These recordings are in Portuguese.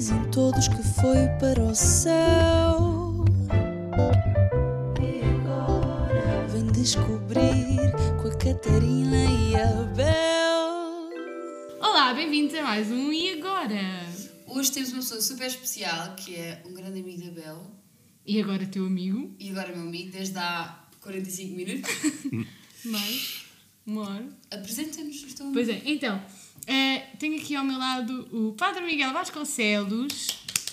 Dizem todos que foi para o céu. E agora vem descobrir com a Catarina e a Bel. Olá, bem-vindos a mais um E Agora? Hoje temos uma pessoa super especial, que é um grande amigo da Bel. E agora teu amigo? E agora meu amigo, desde há 45 minutos. Mais uma hora. Apresenta-nos o teu amigo. Pois é, então, tenho aqui ao meu lado o Padre Miguel Vasconcelos.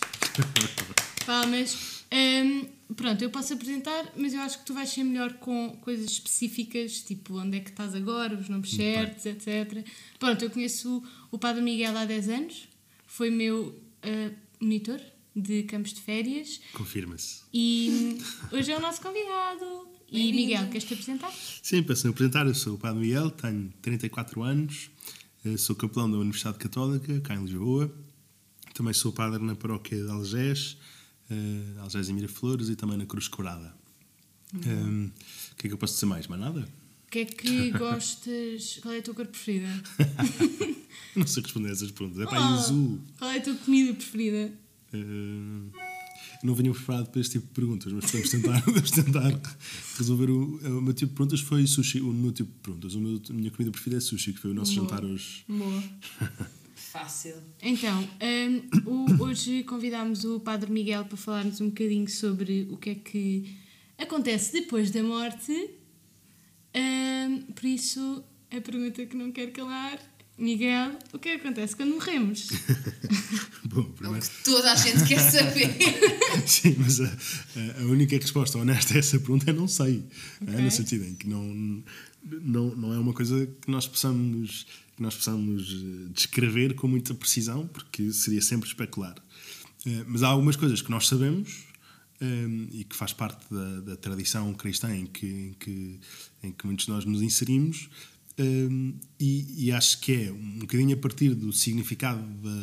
Palmas. Pronto, eu posso apresentar, mas eu acho que tu vais ser melhor com coisas específicas, tipo onde é que estás agora, os nomes certos, etc. Pronto, eu conheço o Padre Miguel há 10 anos, foi meu monitor de campos de férias. Confirma-se. E hoje é o nosso convidado. E Miguel, queres-te apresentar? Sim, para se apresentar, eu sou o Padre Miguel, tenho 34 anos, sou capelão da Universidade Católica, cá em Lisboa. Também sou padre na paróquia de Algés e Miraflores, e também na Cruz Quebrada. O que é que eu posso dizer mais? Mais nada? O que é que gostas? Qual é a tua cor preferida? Não sei responder a essas perguntas. É para azul. Qual é a tua comida preferida? Não venho preparado para este tipo de perguntas, mas podemos tentar resolver. O meu tipo de perguntas foi sushi. O meu tipo de perguntas, a minha comida preferida é sushi, que foi o nosso jantar hoje. Boa. Fácil. Então, hoje convidámos o Padre Miguel para falar-nos um bocadinho sobre o que é que acontece depois da morte. Por isso, a pergunta que não quero calar, Miguel, o que é que acontece quando morremos? Bom, primeiro... É o que toda a gente quer saber. Sim, mas a única resposta honesta a essa pergunta é não sei. Okay. No sentido em que não é uma coisa que nós possamos descrever com muita precisão, porque seria sempre especular. Mas há algumas coisas que nós sabemos e que faz parte da tradição cristã em que muitos de nós nos inserimos. E acho que é um bocadinho a partir do significado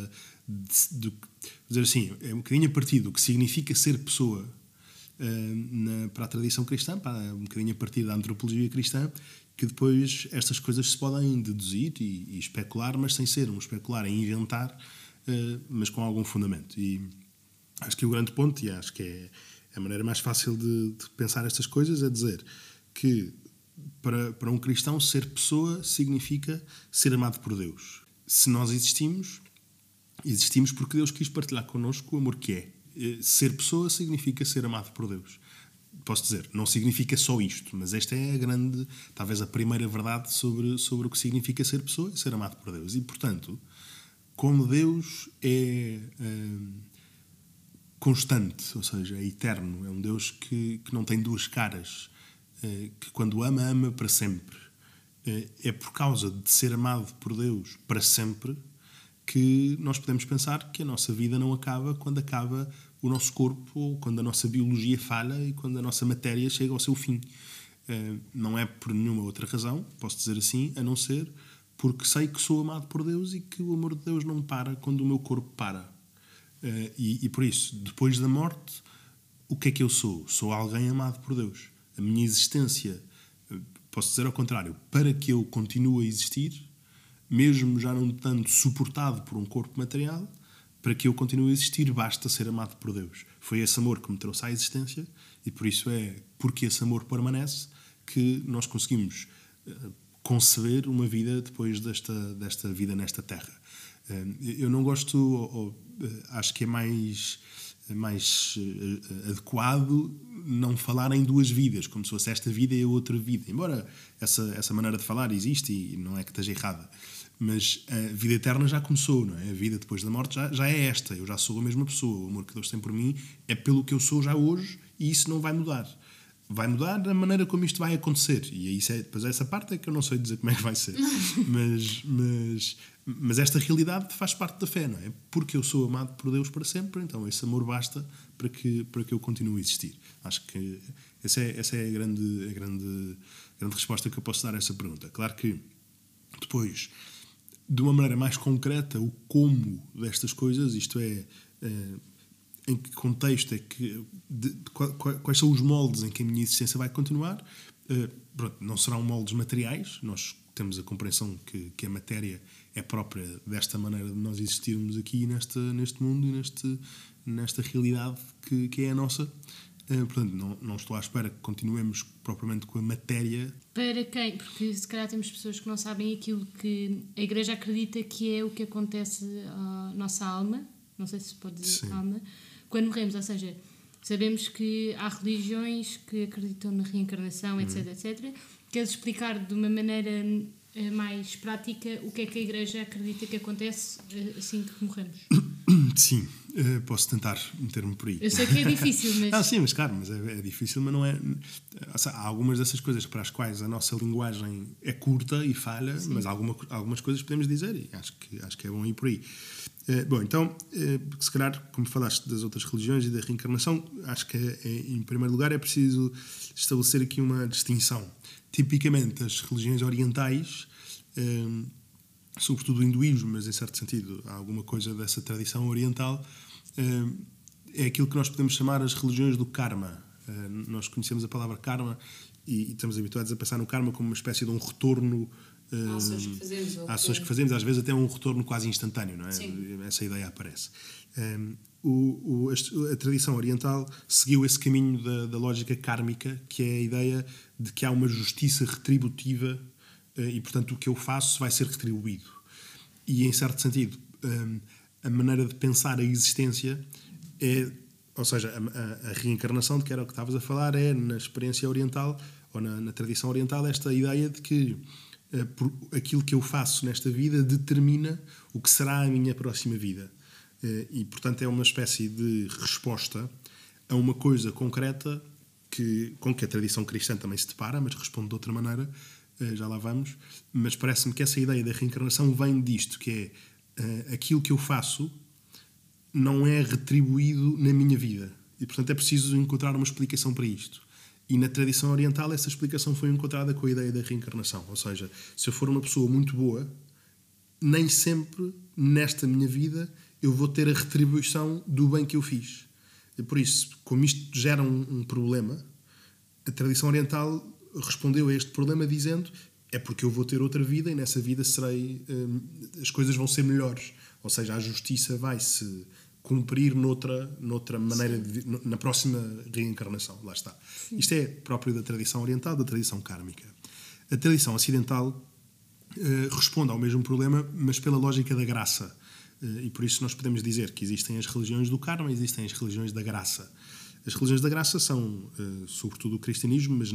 dizer assim, é um bocadinho a partir do que significa ser pessoa para a tradição cristã, um bocadinho a partir da antropologia cristã, que depois estas coisas se podem deduzir e especular, mas sem ser um especular em inventar, mas com algum fundamento. E acho que o grande ponto, e acho que é a maneira mais fácil de pensar estas coisas, é dizer que para um cristão ser pessoa significa ser amado por Deus. Se nós existimos porque Deus quis partilhar connosco o amor que é. Ser pessoa significa ser amado por Deus. Posso dizer, não significa só isto, mas esta é a grande, talvez a primeira verdade sobre o que significa ser pessoa e ser amado por Deus. E, portanto, como Deus é constante, ou seja, é eterno, é um Deus que não tem duas caras, que quando ama para sempre, é por causa de ser amado por Deus para sempre que nós podemos pensar que a nossa vida não acaba quando acaba o nosso corpo, ou quando a nossa biologia falha e quando a nossa matéria chega ao seu fim. Não é por nenhuma outra razão, posso dizer assim, a não ser porque sei que sou amado por Deus e que o amor de Deus não para quando o meu corpo para. E por isso, depois da morte, o que é que eu sou? Sou alguém amado por Deus. A minha existência, posso dizer ao contrário, para que eu continue a existir, mesmo já não tanto suportado por um corpo material, para que eu continue a existir, basta ser amado por Deus. Foi esse amor que me trouxe à existência e por isso é porque esse amor permanece que nós conseguimos conceber uma vida depois desta vida nesta terra. Eu não gosto, acho que é mais adequado não falar em duas vidas, como se fosse esta vida e a outra vida. Embora essa maneira de falar existe e não é que esteja errada. Mas a vida eterna já começou, não é? A vida depois da morte já é esta. Eu já sou a mesma pessoa. O amor que Deus tem por mim é pelo que eu sou já hoje e isso não vai mudar. Vai mudar a maneira como isto vai acontecer. E aí, depois essa parte é que eu não sei dizer como é que vai ser. Mas esta realidade faz parte da fé, não é? Porque eu sou amado por Deus para sempre, então esse amor basta para que eu continue a existir. Acho que essa é a grande resposta que eu posso dar a essa pergunta. Claro que depois, de uma maneira mais concreta, o como destas coisas, isto é, em que contexto é que, quais são os moldes em que a minha existência vai continuar, não serão moldes materiais. Nós temos a compreensão que a matéria é própria desta maneira de nós existirmos aqui neste mundo e nesta realidade que é a nossa. Portanto, não estou à espera que continuemos propriamente com a matéria. Para quem? Porque se calhar temos pessoas que não sabem aquilo que a Igreja acredita que é o que acontece à nossa alma, não sei se pode dizer alma, quando morremos. Ou seja, sabemos que há religiões que acreditam na reencarnação, etc, etc. Queres explicar de uma maneira mais prática o que é que a Igreja acredita que acontece assim que morremos? Sim, posso tentar meter-me por aí. Eu sei que é difícil, mas... Sim, mas claro, mas é difícil, mas não é... Há algumas dessas coisas para as quais a nossa linguagem é curta e falha, sim, mas algumas coisas podemos dizer e acho que é bom ir por aí. Bom, então, se calhar, como falaste das outras religiões e da reencarnação, acho que em primeiro lugar é preciso estabelecer aqui uma distinção. Tipicamente, as religiões orientais, sobretudo o hinduísmo, mas em certo sentido há alguma coisa dessa tradição oriental, é aquilo que nós podemos chamar as religiões do karma. Nós conhecemos a palavra karma e estamos habituados a pensar no karma como uma espécie de um retorno ações que fazemos, às vezes até um retorno quase instantâneo, não é? Sim. Essa ideia aparece. A tradição oriental seguiu esse caminho da lógica kármica, que é a ideia de que há uma justiça retributiva e, portanto, o que eu faço vai ser retribuído. E, em certo sentido, a maneira de pensar a existência é, ou seja, a reencarnação, de que era o que estavas a falar, é na experiência oriental, ou na tradição oriental, esta ideia de que aquilo que eu faço nesta vida determina o que será a minha próxima vida. E, portanto, é uma espécie de resposta a uma coisa concreta com que a tradição cristã também se depara, mas responde de outra maneira, já lá vamos. Mas parece-me que essa ideia da reencarnação vem disto, que é aquilo que eu faço não é retribuído na minha vida. E, portanto, é preciso encontrar uma explicação para isto. E na tradição oriental essa explicação foi encontrada com a ideia da reencarnação. Ou seja, se eu for uma pessoa muito boa, nem sempre nesta minha vida eu vou ter a retribuição do bem que eu fiz. E por isso, como isto gera um problema, a tradição oriental respondeu a este problema dizendo: é porque eu vou ter outra vida e nessa vida as coisas vão ser melhores. Ou seja, a justiça vai-se cumprir noutra maneira, na próxima reencarnação. Lá está. Sim. Isto é próprio da tradição oriental, da tradição kármica. A tradição ocidental responde ao mesmo problema, mas pela lógica da graça. E por isso nós podemos dizer que existem as religiões do karma e existem as religiões da graça. As religiões da graça são, sobretudo, o cristianismo, mas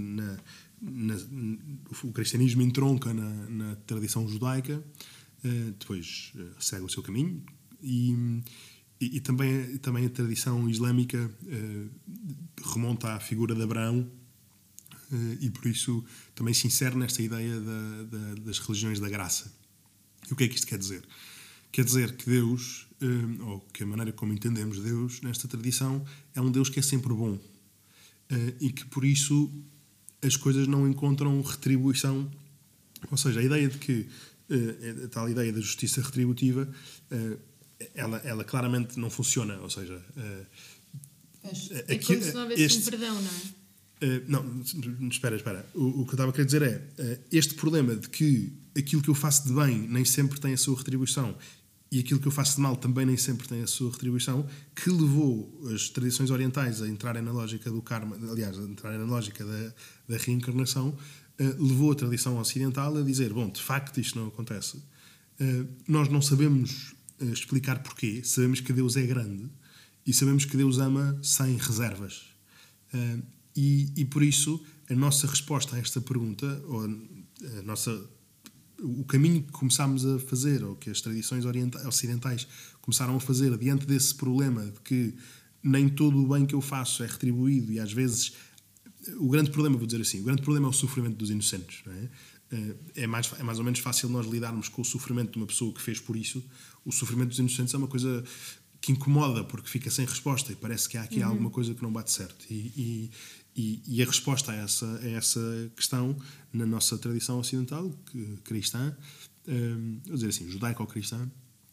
o cristianismo entronca na tradição judaica, depois segue o seu caminho, e também a tradição islâmica remonta à figura de Abraão, e por isso também se insere nesta ideia das religiões da graça. E o que é que isto quer dizer? Quer dizer que Deus, ou que a maneira como entendemos Deus nesta tradição, é um Deus que é sempre bom, e que por isso as coisas não encontram retribuição. Ou seja, a ideia de que a tal ideia da justiça retributiva, ela claramente não funciona. Ou seja, é como se não houvesse um perdão, não é? Não, espera. O que eu estava a querer dizer é este problema de que aquilo que eu faço de bem nem sempre tem a sua retribuição e aquilo que eu faço de mal também nem sempre tem a sua retribuição, que levou as tradições orientais a entrarem na lógica do karma, aliás, a entrarem na lógica da reencarnação, levou a tradição ocidental a dizer: bom, de facto isto não acontece. Nós não sabemos explicar porquê, sabemos que Deus é grande e sabemos que Deus ama sem reservas. E por isso a nossa resposta a esta pergunta, ou o caminho que começámos a fazer, ou que as tradições ocidentais começaram a fazer diante desse problema de que nem todo o bem que eu faço é retribuído, e às vezes o grande problema, vou dizer assim, o grande problema é o sofrimento dos inocentes, não é? É mais ou menos fácil nós lidarmos com o sofrimento de uma pessoa que fez por isso. O sofrimento dos inocentes é uma coisa que incomoda, porque fica sem resposta e parece que há aqui alguma coisa que não bate certo. E a resposta a essa questão na nossa tradição ocidental, cristã, vou dizer assim, judaico-cristã,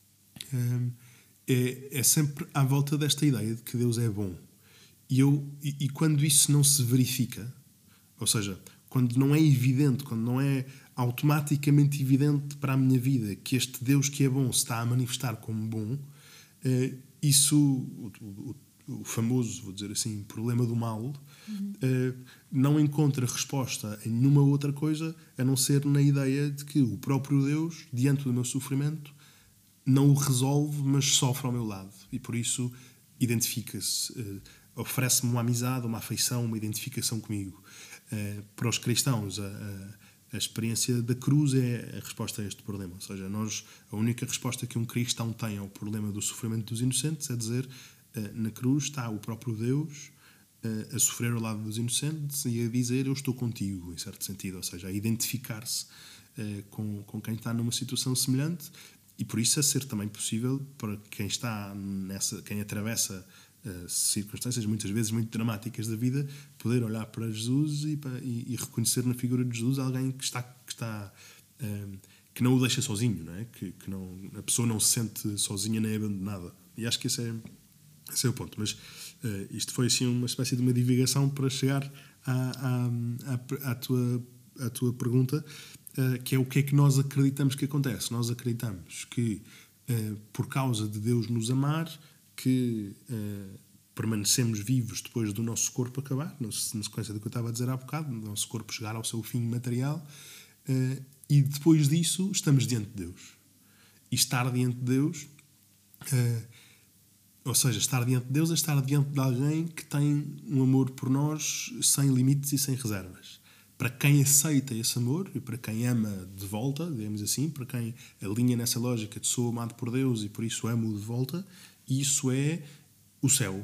é sempre à volta desta ideia de que Deus é bom. E quando isso não se verifica, ou seja, quando não é evidente, quando não é automaticamente evidente para a minha vida que este Deus que é bom se está a manifestar como bom, isso, o famoso, vou dizer assim, problema do mal, não encontra resposta em nenhuma outra coisa a não ser na ideia de que o próprio Deus, diante do meu sofrimento, não o resolve, mas sofre ao meu lado. E por isso identifica-se, oferece-me uma amizade, uma afeição, uma identificação comigo. Para os cristãos, a experiência da cruz é a resposta a este problema. Ou seja, a única resposta que um cristão tem ao problema do sofrimento dos inocentes é dizer: na cruz está o próprio Deus a sofrer ao lado dos inocentes e a dizer: eu estou contigo, em certo sentido. Ou seja, a identificar-se com quem está numa situação semelhante, e por isso a ser também possível para quem está quem atravessa circunstâncias muitas vezes muito dramáticas da vida, poder olhar para Jesus e reconhecer na figura de Jesus alguém que não o deixa sozinho, não é? Que a pessoa não se sente sozinha nem abandonada. E acho que esse é o ponto. Mas isto foi assim uma espécie de uma divagação para chegar à tua pergunta, que é o que é que nós acreditamos que acontece. Nós acreditamos que por causa de Deus nos amar, que permanecemos vivos depois do nosso corpo acabar, na sequência do que eu estava a dizer há bocado, do nosso corpo chegar ao seu fim material, e depois disso estamos diante de Deus. E estar diante de Deus, ou seja, estar diante de Deus é estar diante de alguém que tem um amor por nós sem limites e sem reservas. Para quem aceita esse amor e para quem ama de volta, digamos assim, para quem alinha nessa lógica de sou amado por Deus e por isso amo de volta, isso é o céu.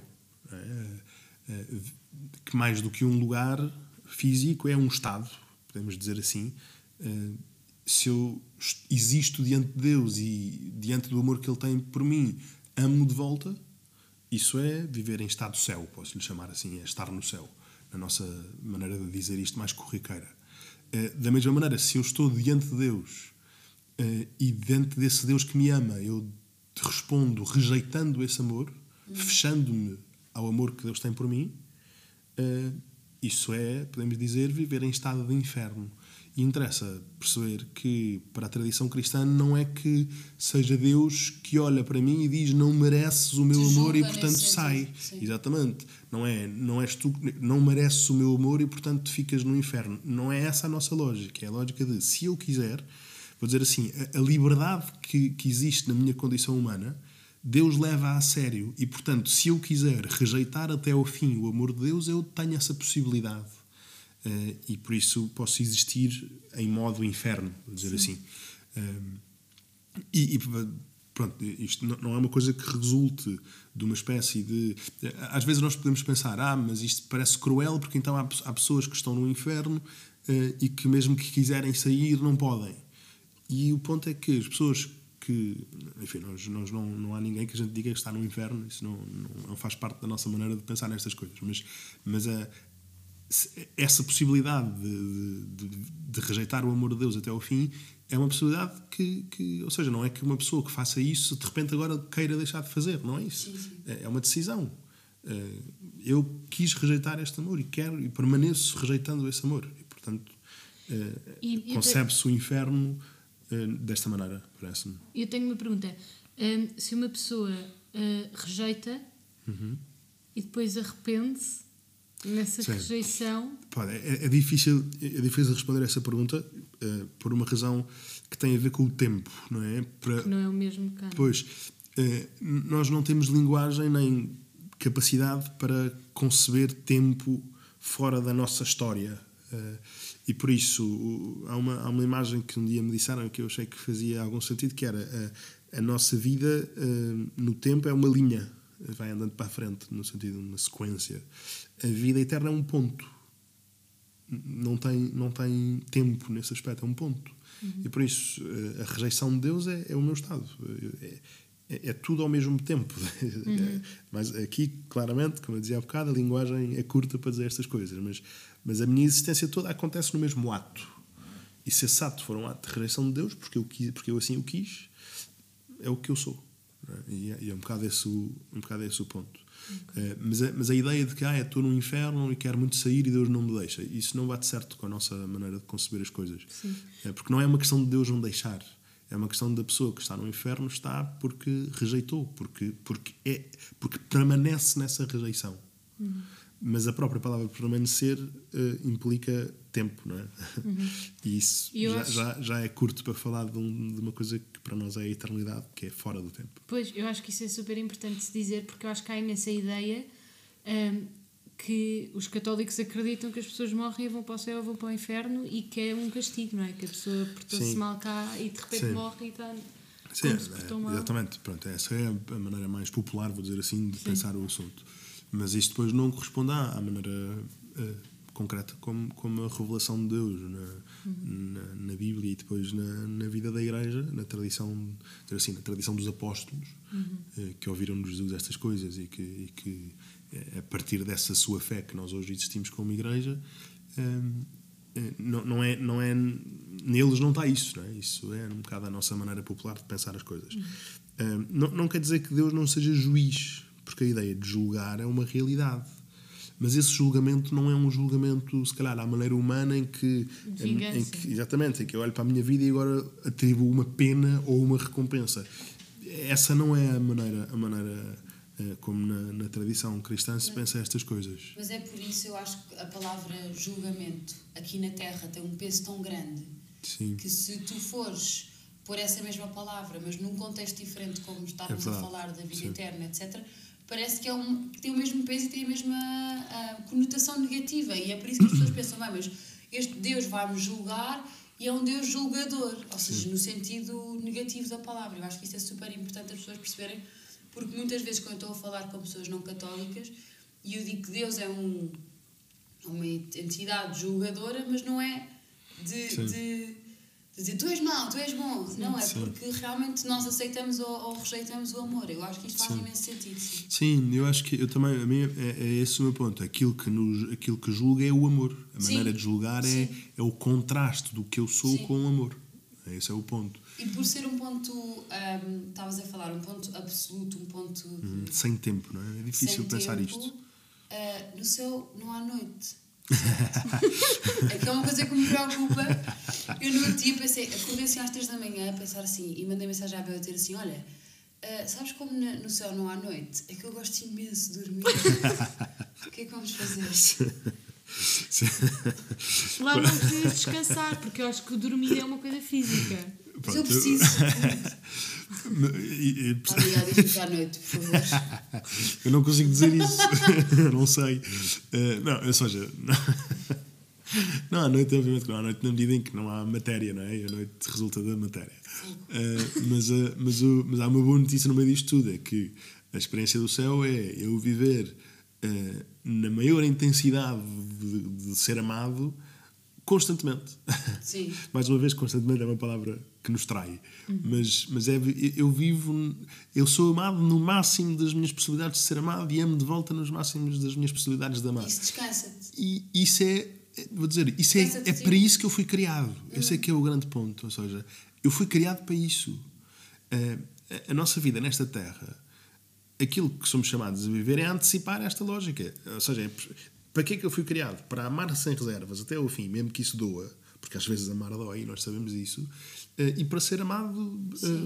Que mais do que um lugar físico é um estado, podemos dizer assim. Se eu existo diante de Deus e diante do amor que Ele tem por mim, amo de volta, isso é viver em estado céu, posso-lhe chamar assim, é estar no céu, na nossa maneira de dizer isto mais corriqueira. Da mesma maneira, se eu estou diante de Deus e diante desse Deus que me ama, eu respondo rejeitando esse amor, fechando-me ao amor que Deus tem por mim, isso é, podemos dizer, viver em estado de inferno. E interessa perceber que para a tradição cristã não é que seja Deus que olha para mim e diz não mereces o meu amor e portanto sai. Sim. Exatamente. Não és tu, não mereces o meu amor e portanto ficas no inferno. Não é essa a nossa lógica. É a lógica de, se eu quiser, vou dizer assim, a liberdade que existe na minha condição humana, Deus leva a sério. E portanto, se eu quiser rejeitar até ao fim o amor de Deus, eu tenho essa possibilidade. E por isso posso existir em modo inferno, vou dizer assim. Pronto, isto não é uma coisa que resulte de uma espécie de... Às vezes nós podemos pensar, mas isto parece cruel porque então há pessoas que estão no inferno e que mesmo que quiserem sair não podem. E o ponto é que as pessoas que... Enfim, nós não há ninguém que a gente diga que está no inferno, isso não faz parte da nossa maneira de pensar nestas coisas, mas essa possibilidade de rejeitar o amor de Deus até ao fim é uma possibilidade que ou seja, não é que uma pessoa que faça isso de repente agora queira deixar de fazer, não é isso. Sim. É uma decisão. Eu quis rejeitar este amor e quero e permaneço rejeitando esse amor e portanto concebe-se o inferno desta maneira, parece-me. Eu tenho uma pergunta. Se uma pessoa rejeita e depois arrepende-se nessa Sim. rejeição... É difícil responder essa pergunta por uma razão que tem a ver com o tempo, não é? Que não é o mesmo caso. Pois, nós não temos linguagem nem capacidade para conceber tempo fora da nossa história. E por isso há uma imagem que um dia me disseram que eu achei que fazia algum sentido, que era a nossa vida no tempo é uma linha, vai andando para a frente, no sentido de uma sequência. A vida eterna é um ponto. Não tem tempo nesse aspecto, é um ponto. E por isso a rejeição de Deus é o meu estado. É tudo ao mesmo tempo. Mas aqui, claramente, como eu dizia há bocado, a linguagem é curta para dizer estas coisas. Mas a minha existência toda acontece no mesmo ato. E se esse ato for um ato de rejeição de Deus, porque eu assim o quis, é o que eu sou. E é um bocado esse o ponto. Mas a ideia de que estou no inferno e quero muito sair e Deus não me deixa, isso não bate certo com a nossa maneira de conceber as coisas. Porque não é uma questão de Deus não deixar, é uma questão da pessoa que está no inferno está porque rejeitou, porque permanece nessa rejeição. Mas a própria palavra permanecer implica tempo, não é? E isso já é curto para falar de uma coisa que para nós é a eternidade, que é fora do tempo. Pois, eu acho que isso é super importante de dizer, porque eu acho que há imensa ideia que os católicos acreditam que as pessoas morrem e vão para o céu ou vão para o inferno e que é um castigo, não é? Que a pessoa portou-se mal cá e de repente morre e está... Sim, exatamente. Pronto, essa é a maneira mais popular, vou dizer assim, de pensar o assunto. Mas isto depois não corresponde à maneira concreta como a revelação de Deus na Bíblia e depois na vida da Igreja, na tradição dos apóstolos, que ouviram de Jesus estas coisas e que a partir dessa sua fé que nós hoje existimos como Igreja, não é neles não está isso, não é? Isso é um bocado a nossa maneira popular de pensar as coisas. Não quer dizer que Deus não seja juiz, porque a ideia de julgar é uma realidade. Mas esse julgamento não é um julgamento, se calhar, à maneira humana em que eu olho para a minha vida e agora atribuo uma pena ou uma recompensa. Essa não é a maneira como na tradição cristã se pensa estas coisas. Mas é por isso eu acho que a palavra julgamento aqui na Terra tem um peso tão grande. Sim. Que se tu fores por essa mesma palavra, mas num contexto diferente, como estarmos a falar da vida eterna, etc., parece que que tem o mesmo peso e tem a mesma conotação negativa. E é por isso que as pessoas pensam, mas este Deus vai-me julgar e é um Deus julgador. Ou seja, no sentido negativo da palavra. Eu acho que isso é super importante as pessoas perceberem, porque muitas vezes quando eu estou a falar com pessoas não católicas e eu digo que Deus é uma entidade julgadora, mas não é de dizer tu és mau, tu és bom. Não é porque realmente nós aceitamos ou rejeitamos o amor. Eu acho que isto faz imenso sentido. Sim, eu acho que a mim é esse o meu ponto. Aquilo que julga é o amor. A maneira de julgar é o contraste do que eu sou com o amor. Esse é o ponto. E por ser um ponto, estavas a falar, um ponto absoluto, um ponto... sem tempo, não é? É difícil pensar isto. No céu não há noite. É que é uma coisa que me preocupa. Eu no outro dia acordei assim às 3 da manhã a pensar assim, e mandei mensagem à Bel a dizer assim, olha, sabes como no céu não há noite? É que eu gosto imenso de dormir. O que é que vamos fazer? Lá não precisas descansar, porque eu acho que dormir é uma coisa física. Mas eu preciso. Obrigada, isto fica à noite, por favor. Eu não consigo dizer isso. Eu não sei. Ou seja, não há noite, obviamente que não há noite na medida em que não há matéria, não é? A noite resulta da matéria. Mas há uma boa notícia no meio disto tudo, é que a experiência do céu é eu viver na maior intensidade de ser amado constantemente. Sim. Mais uma vez, constantemente é uma palavra que nos trai. Mas eu sou amado no máximo das minhas possibilidades de ser amado e amo de volta nos máximos das minhas possibilidades de amar. Isso descansa-te. E isso é para isso que eu fui criado. Esse é que é o grande ponto. Ou seja, eu fui criado para isso. A nossa vida nesta terra, aquilo que somos chamados a viver é antecipar esta lógica. Ou seja, para que é que eu fui criado? Para amar sem reservas até ao fim, mesmo que isso doa, porque às vezes amar dói e nós sabemos isso, e para ser amado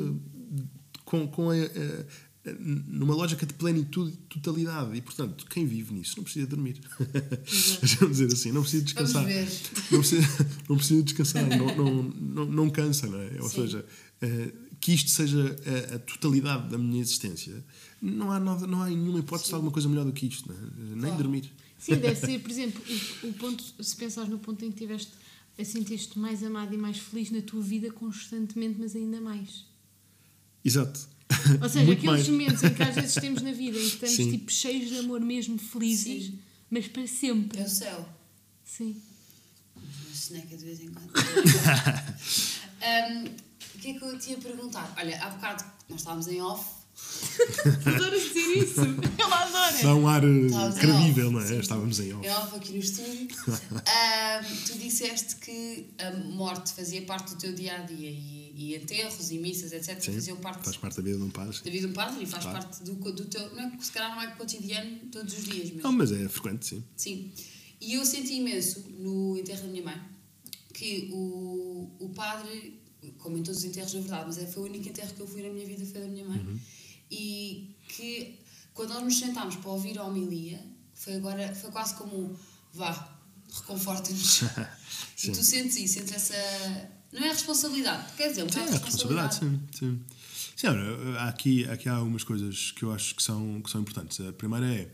numa lógica de plenitude e totalidade. E portanto, quem vive nisso não precisa dormir. Vamos dizer assim, não precisa descansar. Não precisa descansar, não cansa, não é? Ou seja, que isto seja a totalidade da minha existência, não há nenhuma hipótese de alguma coisa melhor do que isto, não é? Nem dormir. Sim, deve ser, por exemplo, o ponto, se pensares no ponto em que tiveste a sentir-te mais amado e mais feliz na tua vida constantemente, mas ainda mais. Exato. Ou seja, aqueles momentos em que às vezes temos na vida em que estamos tipo, cheios de amor mesmo, felizes, mas para sempre. É o céu. Sim. Uma soneca de vez em quando. O que é que eu te ia perguntar? Olha, há bocado nós estávamos em off, Adoro dizer isso. Ela adora. Dá um ar Estás em credível, off, não é? sim. Estávamos em off. É off aqui no estúdio. Tu disseste que a morte fazia parte do teu dia-a-dia e enterros e missas, etc. Sim, faziam parte faz parte da vida de um padre. da vida de um padre e faz Claro. parte do teu... Não é, se calhar não é cotidiano todos os dias, mas... Não, mas é frequente, sim. Sim. E eu senti imenso no enterro da minha mãe que o padre, como em todos os enterros na verdade, mas foi o único enterro que eu fui na minha vida, foi da minha mãe, e que quando nós nos sentámos para ouvir a homilia, foi quase como vá, reconforta-nos. E tu sentes isso, sentes essa... Não é responsabilidade, quer dizer, um bocado de responsabilidade. Sim. Sim, olha, aqui há algumas coisas que eu acho que são importantes. A primeira é...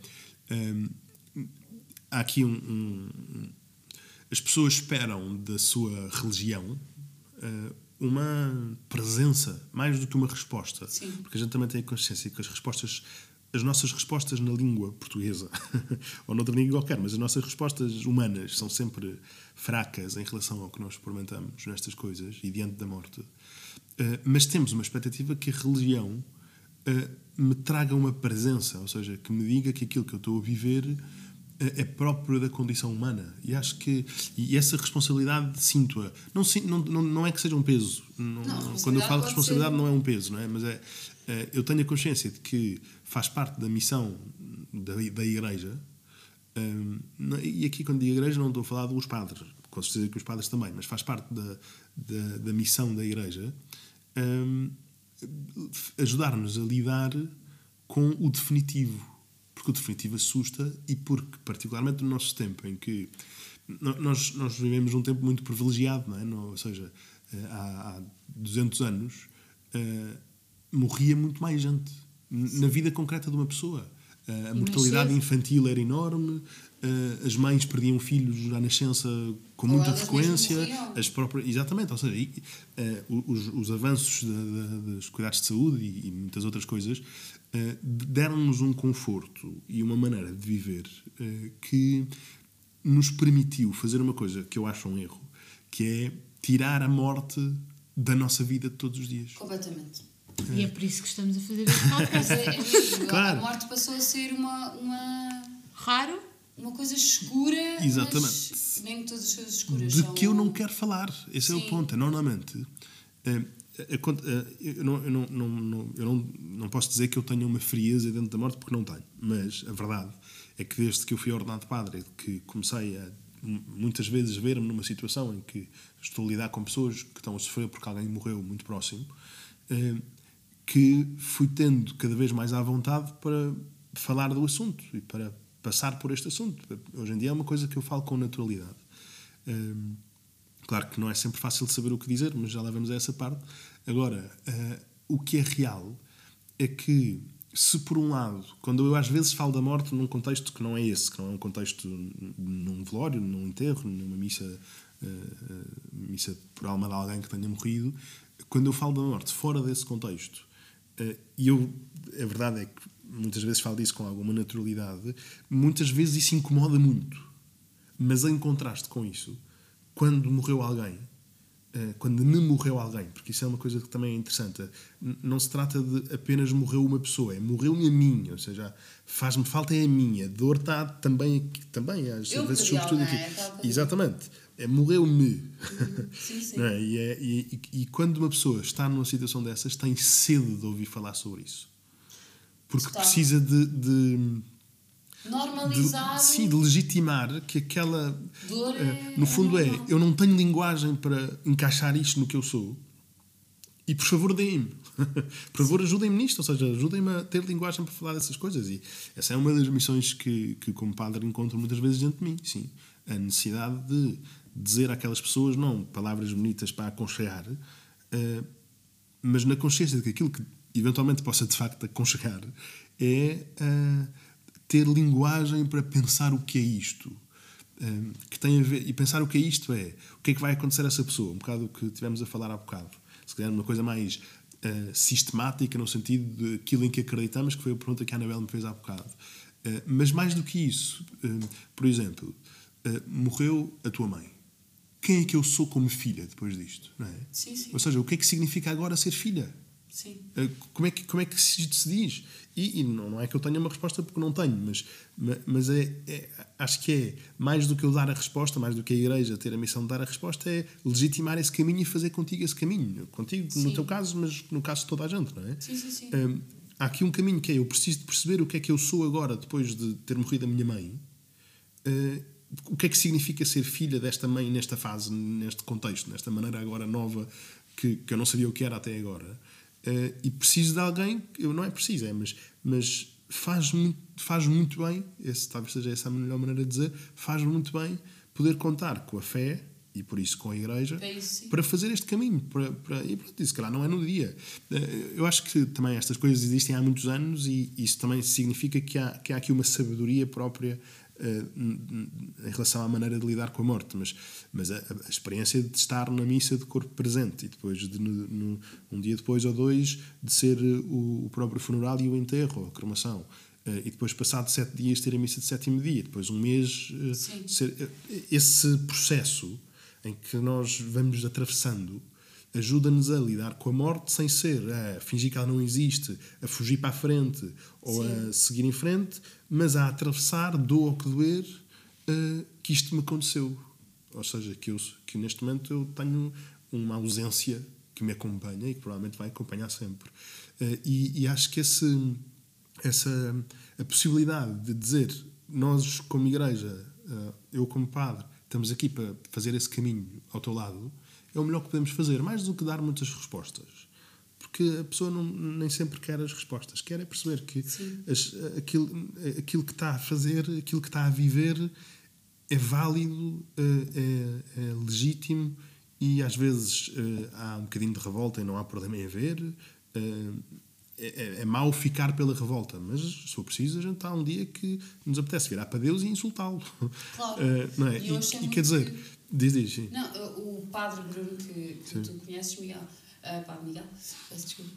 há aqui as pessoas esperam da sua religião uma presença, mais do que uma resposta. Sim. Porque a gente também tem a consciência que as nossas respostas na língua portuguesa, ou noutra língua qualquer, mas as nossas respostas humanas são sempre fracas em relação ao que nós experimentamos nestas coisas e diante da morte. Mas temos uma expectativa que a religião me traga uma presença, ou seja, que me diga que aquilo que eu estou a viver é próprio da condição humana. E acho que essa responsabilidade sinto-a. Não é que seja um peso. Quando eu falo de responsabilidade não é um peso, não é? Mas eu tenho a consciência de que faz parte da missão da Igreja. E aqui quando digo Igreja não estou a falar dos padres, com certeza que os padres também, mas faz parte da missão da Igreja ajudar-nos a lidar com o definitivo. Porque o definitivo assusta e porque, particularmente no nosso tempo, em que nós vivemos um tempo muito privilegiado, não é? Ou seja, há 200 anos morria muito mais gente na vida concreta de uma pessoa. A mortalidade infantil era enorme, as mães perdiam filhos à nascença com muita frequência, as próprias, exatamente, ou seja, os avanços dos cuidados de saúde e muitas outras coisas deram-nos um conforto e uma maneira de viver que nos permitiu fazer uma coisa que eu acho um erro, que é tirar a morte da nossa vida de todos os dias. Completamente. E é por isso que estamos a fazer este podcast. É mesmo. Claro. A morte passou a ser Raro. uma coisa escura. Exatamente. Mas nem todas as coisas escuras De são... que eu não quero falar. Esse é o Sim. ponto. Normalmente, eu não posso dizer que eu tenha uma frieza dentro da morte, porque não tenho. Mas a verdade é que desde que eu fui ordenado padre, que comecei a muitas vezes ver-me numa situação em que estou a lidar com pessoas que estão a sofrer porque alguém morreu muito próximo, que fui tendo cada vez mais à vontade para falar do assunto e para passar por este assunto. Hoje em dia é uma coisa que eu falo com naturalidade. Claro que não é sempre fácil de saber o que dizer, mas já lá vamos a essa parte. Agora, o que é real é que, se por um lado, quando eu às vezes falo da morte num contexto que não é esse, que não é um contexto num velório, num enterro, numa missa por alma de alguém que tenha morrido, quando eu falo da morte fora desse contexto, e a verdade é que muitas vezes falo disso com alguma naturalidade, muitas vezes isso incomoda muito. Mas em contraste com isso, quando morreu alguém, quando me morreu alguém, porque isso é uma coisa que também é interessante, não se trata de apenas morreu uma pessoa, é morreu-me a mim, ou seja, faz-me falta é a minha, a dor está também aqui, também, às vezes sobretudo aqui. Exatamente, morreu-me. Sim, sim. Não é? E quando uma pessoa está numa situação dessas, tem sede de ouvir falar sobre isso. Porque precisa de normalizar. De legitimar que aquela dor no fundo eu não tenho linguagem para encaixar isto no que eu sou e por favor deem-me por favor ajudem-me nisto, ou seja, ajudem-me a ter linguagem para falar dessas coisas. E essa é uma das missões que como padre encontro muitas vezes dentro de mim, sim, a necessidade de dizer àquelas pessoas não palavras bonitas para aconchegar, mas na consciência de que aquilo que eventualmente possa de facto aconchegar é ter linguagem para pensar o que é isto, que tem a ver, e pensar o que é isto o que é que vai acontecer a essa pessoa, um bocado o que tivemos a falar há bocado, se calhar uma coisa mais sistemática no sentido daquilo em que acreditamos, que foi a pergunta que a Anabel me fez há bocado, mas mais do que isso, por exemplo, morreu a tua mãe, quem é que eu sou como filha depois disto, não é? Sim, sim. Ou seja, o que é que significa agora ser filha? Sim. Como é que se diz? E não é que eu tenha uma resposta, porque não tenho, mas acho que é mais do que eu dar a resposta, mais do que a Igreja ter a missão de dar a resposta, é legitimar esse caminho e fazer contigo esse caminho. Contigo, Sim. no teu caso, mas no caso de toda a gente, não é? Sim. Há aqui um caminho que é: eu preciso de perceber o que é que eu sou agora, depois de ter morrido a minha mãe. O que é que significa ser filha desta mãe nesta fase, neste contexto, nesta maneira agora nova que eu não sabia o que era até agora. E preciso de alguém, não é preciso, mas faz muito bem, talvez seja essa a melhor maneira de dizer, faz muito bem poder contar com a fé, e por isso com a Igreja, para fazer este caminho. E pronto, isso, calhar, não é no dia. Eu acho que também estas coisas existem há muitos anos, e isso também significa que há aqui uma sabedoria própria em relação à maneira de lidar com a morte, mas a experiência de estar na missa de corpo presente, e depois um dia depois ou dois de ser o próprio funeral e o enterro, a cremação, e depois passado 7 dias ter a missa de 7º dia, depois um mês esse processo em que nós vamos atravessando ajuda-nos a lidar com a morte sem ser a fingir que ela não existe, a fugir para a frente ou a seguir em frente, mas a atravessar, doa o que doer, que isto me aconteceu. Ou seja, que neste momento eu tenho uma ausência que me acompanha e que provavelmente vai acompanhar sempre. E acho que a possibilidade de dizer, nós como Igreja, eu como padre, estamos aqui para fazer esse caminho ao teu lado, é o melhor que podemos fazer, mais do que dar muitas respostas. Porque a pessoa nem sempre quer as respostas. Quer é perceber que aquilo que está a fazer, aquilo que está a viver é válido, é legítimo, e às vezes há um bocadinho de revolta e não há problema em haver. É mau ficar pela revolta, mas se for preciso, a gente está um dia que nos apetece virar para Deus e insultá-lo. Claro. Não é? E quer dizer... Diz, sim. Não, o padre Bruno, que tu conheces, Miguel, Padre Miguel, peço desculpa,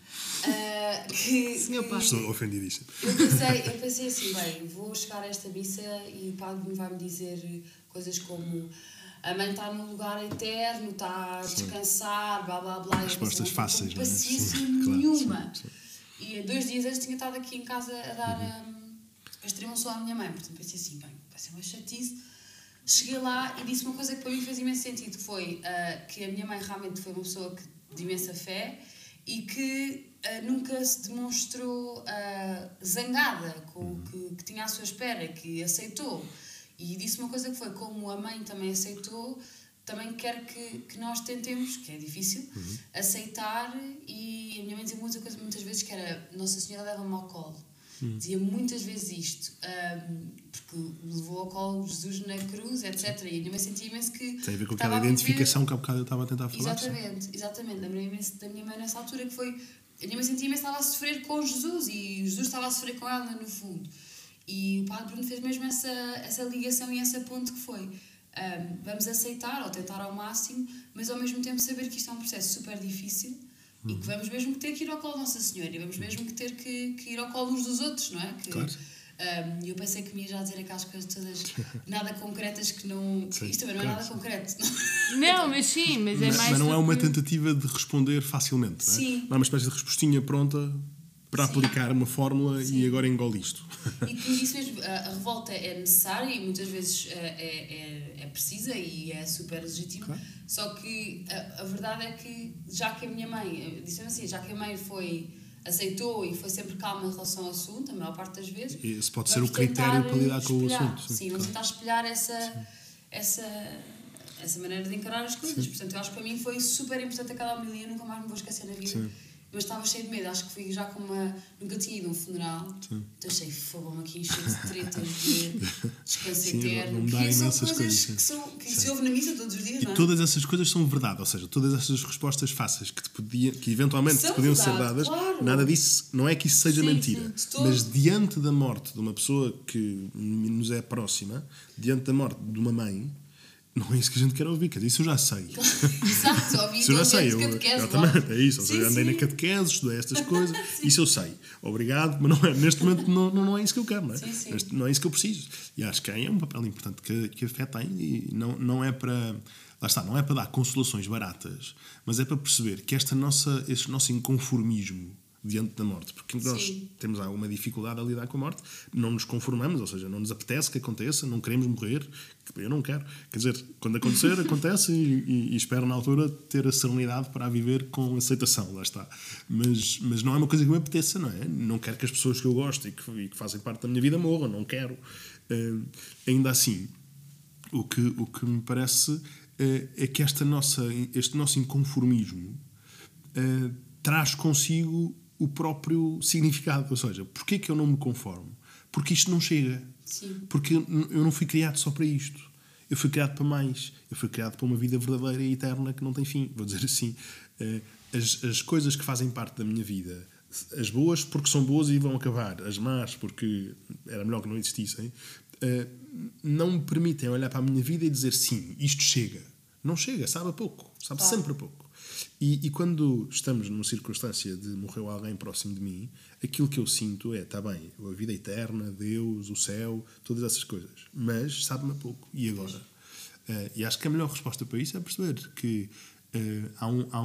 Senhor Padre. Estou ofendidíssimo. Eu pensei assim, bem, vou chegar a esta missa e o padre Bruno vai-me dizer coisas como: a mãe está num lugar eterno, está a descansar, blá blá blá. Respostas fáceis, não paciência nenhuma. E 2 dias antes tinha estado aqui em casa a dar a extrema-unção à minha mãe, portanto pensei assim, bem, vai ser uma chatice. Cheguei lá e disse uma coisa que para mim fez imenso sentido, que foi que a minha mãe realmente foi uma pessoa de imensa fé e que nunca se demonstrou zangada com o que tinha à sua espera, que aceitou. E disse uma coisa que foi, como a mãe também aceitou, também quero que nós tentemos, que é difícil, aceitar. E a minha mãe dizia muitas vezes que era: Nossa Senhora leva-me ao colo. Dizia muitas vezes isto, porque levou ao colo Jesus na cruz, etc. E a minha mãe sentia imenso que... Tem a ver com aquela identificação que há bocado eu estava a tentar falar. Exatamente. Lembrei imenso da minha mãe nessa altura, que foi... A minha mãe sentia imenso que estava a sofrer com Jesus, e Jesus estava a sofrer com ela, no fundo. E o Padre Bruno fez mesmo essa ligação e essa ponte que foi: vamos aceitar ou tentar ao máximo, mas ao mesmo tempo saber que isto é um processo super difícil, e que vamos mesmo ter que ir ao colo de Nossa Senhora, e vamos mesmo que ter que ir ao colo uns dos outros, não é? Claro. Eu pensei que me ia já dizer aquelas coisas todas nada concretas que não... Sim, isto também não é nada concreto. Não, mas sim, mas é mais... Mas não é uma tentativa de responder facilmente, não é? Sim. Não é uma espécie de respostinha pronta para aplicar uma fórmula e agora engole isto. E como disse mesmo, a revolta é necessária e muitas vezes é precisa e é super legítima. Claro. Só que a verdade é que, já que a minha mãe, disse-me assim, já que a mãe aceitou e foi sempre calma em relação ao assunto, a maior parte das vezes, isso pode ser o critério para lidar com o assunto. Sim, vamos tentar espelhar essa maneira de encarar as coisas. Sim. Portanto, eu acho que para mim foi super importante aquela homilia, nunca mais me vou esquecer na vida. Sim. Mas estava cheio de medo, acho que fui já com nunca tinha ido a um funeral. Sim. Então achei, fogo-me aqui cheio de tretas, de descanso eterno. Que são coisas que se ouve na missa todos os dias, e não é? todas essas coisas são verdade, ou seja, todas essas respostas fáceis que eventualmente podiam ser dadas, claro. Nada disso, não é que isso seja mentira. Mas diante da morte de uma pessoa que nos é próxima, diante da morte de uma mãe, não é isso que a gente quer ouvir, quer dizer, isso eu já sei. Exato, ouvi isso eu já sei, exatamente, é isso. Ou seja, andei na catequese, estudei estas coisas, isso eu sei. Obrigado, mas não é, neste momento não é isso que eu quero, não é? Sim. Não é isso que eu preciso. E acho que é um papel importante que a fé tem, e não é para lá está, não é para dar consolações baratas, mas é para perceber que este nosso inconformismo diante da morte, porque nós Sim. temos alguma dificuldade a lidar com a morte, não nos conformamos, ou seja, não nos apetece que aconteça, não queremos morrer, eu não quero. Quer dizer, quando acontecer, acontece e espero na altura ter a serenidade para a viver com aceitação, lá está. Mas não é uma coisa que me apeteça, não é? Não quero que as pessoas que eu gosto e que fazem parte da minha vida morram, não quero. Ainda assim, o que me parece é que este nosso inconformismo traz consigo o próprio significado. Ou seja, porquê que eu não me conformo? Porque isto não chega. Sim. Porque eu não fui criado só para isto. Eu fui criado para mais. Eu fui criado para uma vida verdadeira e eterna que não tem fim. Vou dizer assim, as coisas que fazem parte da minha vida, as boas porque são boas e vão acabar, as más porque era melhor que não existissem, não me permitem olhar para a minha vida e dizer sim, isto chega. Não chega, sabe a pouco. Sabe sempre a pouco. E quando estamos numa circunstância de morreu alguém próximo de mim, aquilo que eu sinto é, está bem, a vida eterna, Deus, o céu, todas essas coisas. Mas sabe-me a pouco. E agora? E acho que a melhor resposta para isso é perceber que há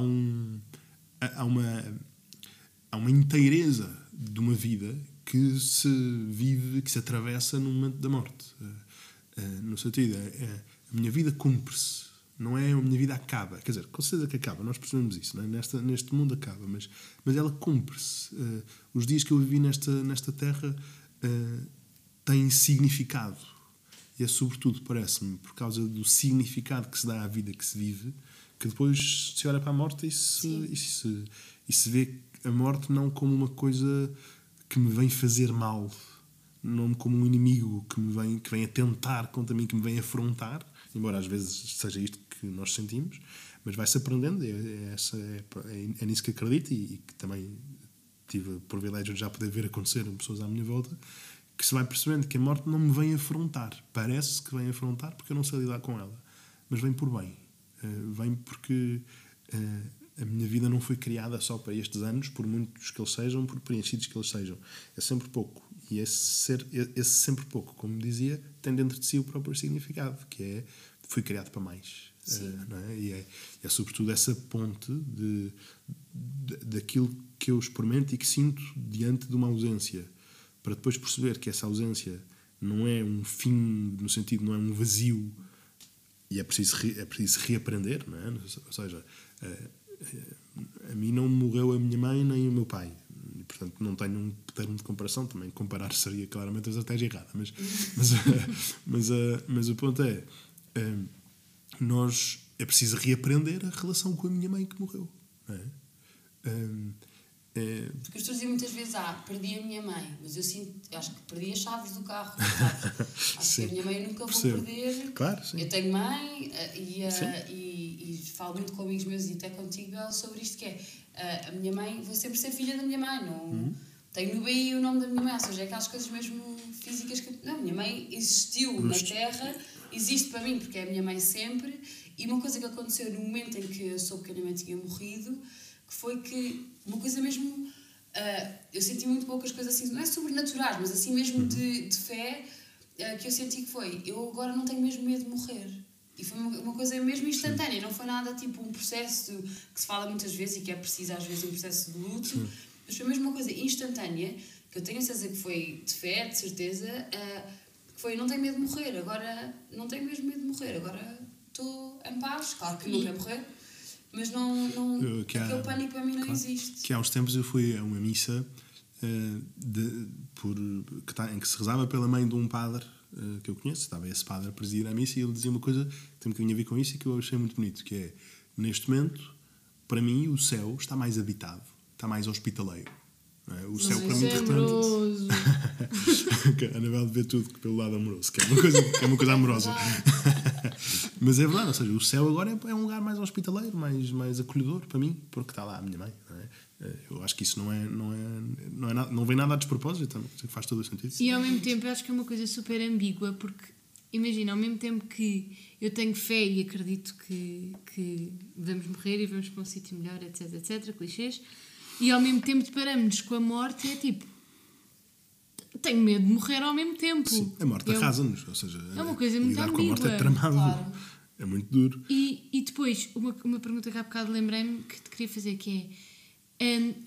uma inteireza de uma vida que se vive, que se atravessa no momento da morte. No sentido, a minha vida cumpre-se. Não é a minha vida acaba. Quer dizer, com certeza que acaba, nós percebemos isso. Não é? Neste mundo acaba, mas ela cumpre-se. Os dias que eu vivi nesta terra têm significado. E é sobretudo, parece-me, por causa do significado que se dá à vida que se vive, que depois se olha para a morte e se vê a morte não como uma coisa que me vem fazer mal, não como um inimigo que vem a tentar contra mim, que me vem afrontar, embora às vezes seja isto que nós sentimos, mas vai-se aprendendo, é nisso que acredito e que também tive o privilégio de já poder ver acontecer em pessoas à minha volta, que se vai percebendo que a morte não me vem afrontar. Parece que vem afrontar porque eu não sei lidar com ela, mas vem por bem. Vem porque a minha vida não foi criada só para estes anos, por muitos que eles sejam, por preenchidos que eles sejam. É sempre pouco. E esse sempre pouco, como dizia, tem dentro de si o próprio significado, que é, fui criado para mais. Não é? E é sobretudo essa ponte daquilo que eu experimento e que sinto diante de uma ausência, para depois perceber que essa ausência não é um fim, no sentido, não é um vazio, e é preciso reaprender, não é? Ou seja, a mim não morreu a minha mãe nem o meu pai. E, portanto, não tenho um termo de comparação. Também comparar seria claramente a estratégia errada. Mas o ponto é, é preciso reaprender a relação com a minha mãe que morreu. Não é? Porque as pessoas dizem muitas vezes, perdi a minha mãe, mas eu acho que perdi as chaves do carro. Acho que a minha mãe eu nunca vou perder. Claro, sim. Eu tenho mãe e falo muito com amigos meus e até contigo, Bel, sobre isto, que é a minha mãe, vou sempre ser filha da minha mãe, não tenho no BI o nome da minha mãe, ou seja, é aquelas coisas mesmo físicas que... Não, a minha mãe existiu na Terra, existe para mim porque é a minha mãe sempre, e uma coisa que aconteceu no momento em que eu soube que a minha mãe tinha morrido, que foi que uma coisa mesmo... eu senti muito poucas coisas assim, não é sobrenaturais, mas assim mesmo de fé, que eu senti que foi, eu agora não tenho mesmo medo de morrer. E foi uma coisa mesmo instantânea, não foi nada tipo um processo que se fala muitas vezes e que é preciso às vezes um processo de luto, mas foi mesmo uma coisa instantânea, que eu tenho a certeza que foi de fé, de certeza, que foi, não tenho medo de morrer, agora não tenho mesmo medo de morrer, agora estou em paz, claro que não quero morrer, mas aquele pânico para mim não existe. Que há uns tempos eu fui a uma missa em que se rezava pela mãe de um padre que eu conheço, estava esse padre a presidir a missa e ele dizia uma coisa que tem um bocadinho a ver com isso e que eu achei muito bonito, que é, neste momento, para mim, o céu está mais habitado, está mais hospitaleiro. Não é? O céu para mim, de repente... A Anabel vê tudo pelo lado amoroso, que é uma coisa amorosa. Mas é verdade, ou seja, o céu agora é um lugar mais hospitaleiro, mais acolhedor para mim, porque está lá a minha mãe. Não é? Eu acho que isso não vem nada a despropósito, faz todo o sentido. E ao mesmo tempo eu acho que é uma coisa super ambígua, porque imagina, ao mesmo tempo que eu tenho fé e acredito que vamos morrer e vamos para um sítio melhor, etc, clichês, e ao mesmo tempo deparamos-nos com a morte e é tipo, tenho medo de morrer ao mesmo tempo. Sim, a morte arrasa-nos, ou seja, é uma coisa muito lidar ambígua. com a morte é tramado. Claro. É muito duro. E depois, uma pergunta que há bocado lembrei-me que te queria fazer, que é...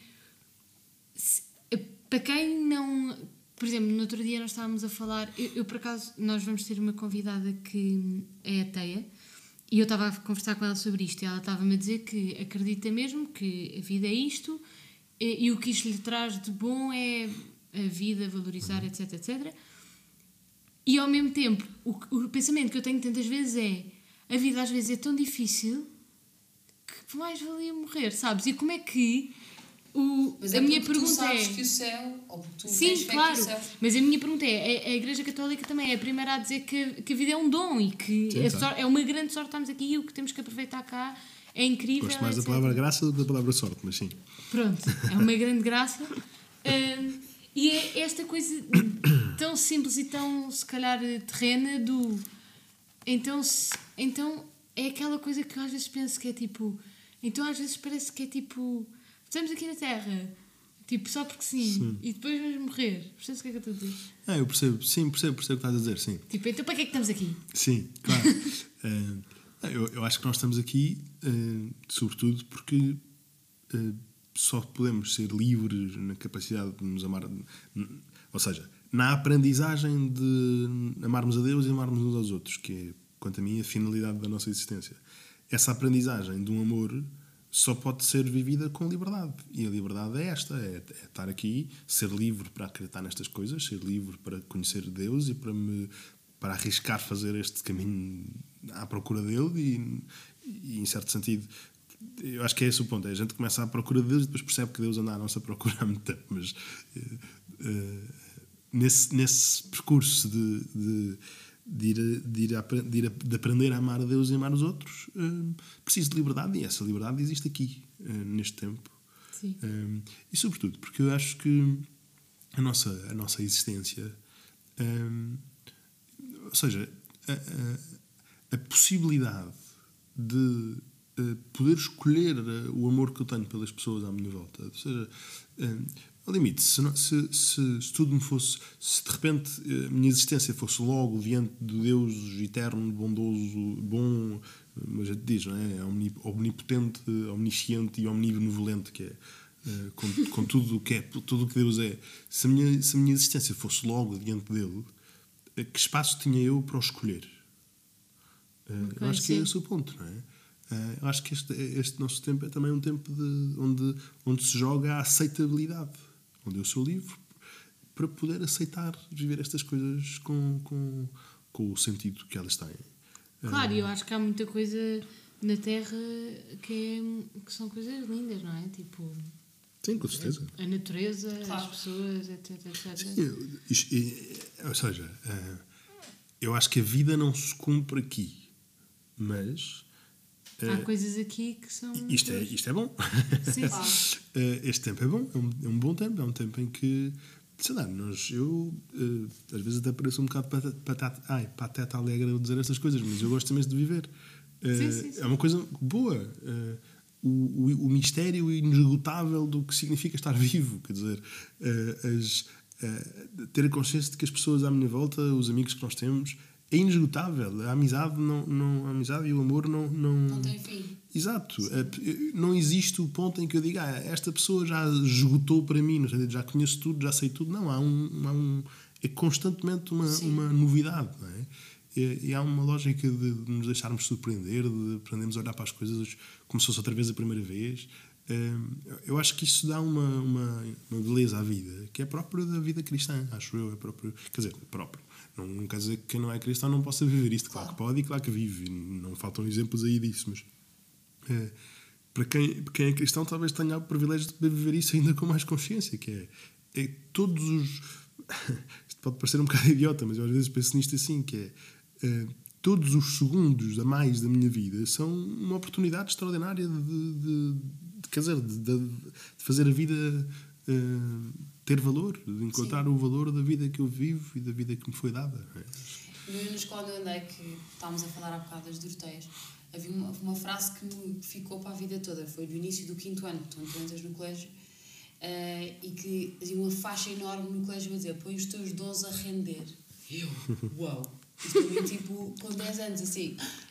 para quem não... Por exemplo, no outro dia nós estávamos a falar... Eu por acaso, nós vamos ter uma convidada que é ateia, e eu estava a conversar com ela sobre isto, e ela estava-me a dizer que acredita mesmo que a vida é isto, e o que isto lhe traz de bom é a vida, valorizar, etc, etc. E ao mesmo tempo, o pensamento que eu tenho tantas vezes é: a vida às vezes é tão difícil que mais valia morrer, sabes? E como é que... Mas a minha pergunta tu sabes é... que o céu, ou porque tu Sim, tens fé claro, que o céu... mas a minha pergunta é: a Igreja Católica também é a primeira a dizer que a vida é um dom e que é uma grande sorte estarmos aqui e o que temos que aproveitar cá é incrível. Gosto mais da etc. palavra graça do que da palavra sorte, mas sim. Pronto, é uma grande graça. E é esta coisa tão simples e tão, se calhar, terrena do... Então é aquela coisa que eu às vezes penso que é tipo... Então às vezes parece que é tipo... Estamos aqui na Terra, tipo, só porque sim. E depois vamos morrer. Percebes o que é que eu estou a dizer? Eu percebo, sim, percebo o que estás a dizer, sim. Tipo, então para que é que estamos aqui? Sim, claro. Eu acho que nós estamos aqui, sobretudo, porque só podemos ser livres na capacidade de nos amar, ou seja, na aprendizagem de amarmos a Deus e amarmos uns aos outros, que é, quanto a mim, a finalidade da nossa existência. Essa aprendizagem de um amor só pode ser vivida com liberdade. E a liberdade é esta, é estar aqui, ser livre para acreditar nestas coisas, ser livre para conhecer Deus e para arriscar fazer este caminho à procura dele e em certo sentido, eu acho que é esse o ponto. A gente começa à procura de Deus e depois percebe que Deus anda à nossa procura há muito tempo. Mas nesse percurso de aprender a amar a Deus e amar os outros, preciso de liberdade, e essa liberdade existe aqui, neste tempo. Sim. E sobretudo porque eu acho que a nossa existência, ou seja, a possibilidade de poder escolher o amor que eu tenho pelas pessoas à minha volta, ou seja, ao limite, se tudo me fosse, se de repente a minha existência fosse logo diante do Deus eterno, bondoso, bom, mas a gente diz, não é? Omnipotente, omnisciente e omnibenevolente, que é com tudo o que é, tudo o que Deus é. Se a minha existência fosse logo diante dele, que espaço tinha eu para o escolher? Eu acho que é esse o ponto, não é? Eu acho que este nosso tempo é também um tempo onde se joga a aceitabilidade, onde eu sou livre para poder aceitar viver estas coisas com o sentido que elas têm. Claro, eu acho que há muita coisa na Terra que são coisas lindas, não é? Tipo... Sim, com certeza. A natureza, claro. as pessoas, etc, etc. Sim, ou seja, eu acho que a vida não se cumpre aqui, mas... Há coisas aqui que são... Isto é bom. Sim, sim. Este tempo é bom, é um bom tempo, é um tempo em que, sei lá, eu às vezes até pareço um bocado pateta alegre a dizer estas coisas, mas eu gosto mesmo de viver. Sim. É uma coisa boa. O mistério inesgotável do que significa estar vivo, quer dizer, ter a consciência de que as pessoas à minha volta, os amigos que nós temos, é inesgotável. A amizade, a amizade e o amor não tem fim. Exato. Não existe o ponto em que eu diga esta pessoa já esgotou para mim, no sentido, já conheço tudo, já sei tudo. Não, é constantemente uma novidade, não é? E há uma lógica de nos deixarmos surpreender, de aprendermos a olhar para as coisas como se fosse outra vez a primeira vez. Eu acho que isso dá uma beleza à vida, que é própria da vida cristã, acho eu. É próprio, quer dizer, próprio. Não quer dizer que quem não é cristão não possa viver isto. Claro que pode e claro que vive. Não faltam exemplos aí disso, mas para quem é cristão talvez tenha o privilégio de poder viver isso ainda com mais consciência, que é todos os... Isto pode parecer um bocado idiota, mas eu às vezes penso nisto assim, que é todos os segundos a mais da minha vida são uma oportunidade extraordinária de fazer a vida ter valor, de encontrar o valor da vida que eu vivo e da vida que me foi dada. Na escola onde eu andei, que estávamos a falar há bocado das Doroteias, havia uma frase que me ficou para a vida toda. Foi do início do 5º ano, que tu entras no colégio, e que havia uma faixa enorme no colégio a dizer: põe os teus dons a render. Eu, uau! Isto também, tipo, com 10 anos, assim,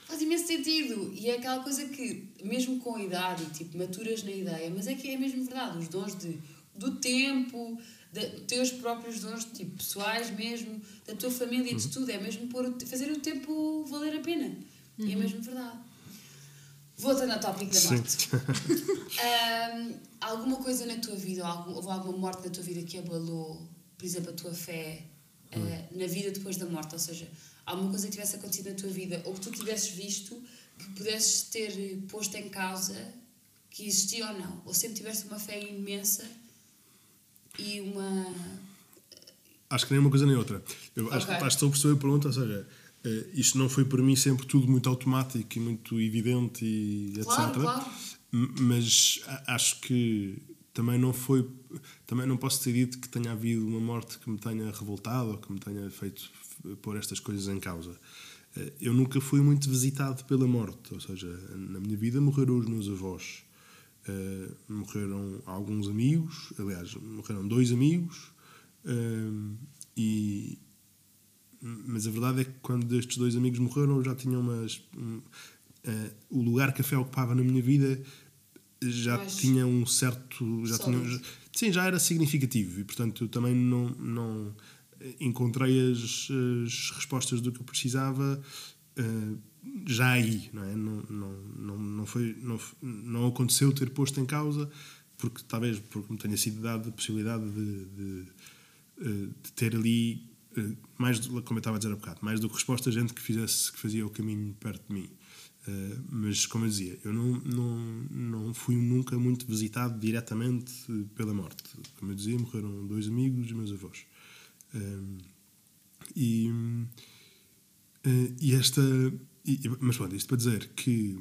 Faz imenso sentido. E é aquela coisa que, mesmo com a idade, tipo, maturas na ideia, mas é que é mesmo verdade, os dons do tempo, teus próprios dons, tipo, pessoais mesmo, da tua família e de tudo, é mesmo fazer o tempo valer a pena. E é mesmo verdade. Voltando ao tópico da morte. Alguma coisa na tua vida, ou alguma morte na tua vida que abalou, por exemplo, a tua fé na vida depois da morte? Ou seja, alguma coisa que tivesse acontecido na tua vida, ou que tu tivesses visto, que pudesses ter posto em causa que existia ou não? Ou sempre tiveste uma fé imensa e uma... Acho que nem uma coisa nem outra. Acho que estou a perceber a pergunta, ou seja, isto não foi para mim sempre tudo muito automático e muito evidente e etc. Claro. Mas acho que também não posso ter dito que tenha havido uma morte que me tenha revoltado ou que me tenha feito pôr estas coisas em causa. Eu nunca fui muito visitado pela morte, ou seja, na minha vida morreram os meus avós, morreram alguns amigos, aliás, morreram 2 amigos, mas a verdade é que quando estes 2 amigos morreram eu já tinha o lugar que a fé ocupava na minha vida já tinha um certo... já era significativo e, portanto, eu também não encontrei as respostas do que eu precisava já aí, não é? Não aconteceu ter posto em causa talvez porque me tenha sido dada a possibilidade de ter ali mais, como eu estava a dizer há bocado, mais do que resposta, gente que fazia o caminho perto de mim. Mas, como eu dizia, eu não fui nunca muito visitado diretamente pela morte. Como eu dizia, morreram 2 amigos dos meus avós. Mas pronto, isto para dizer que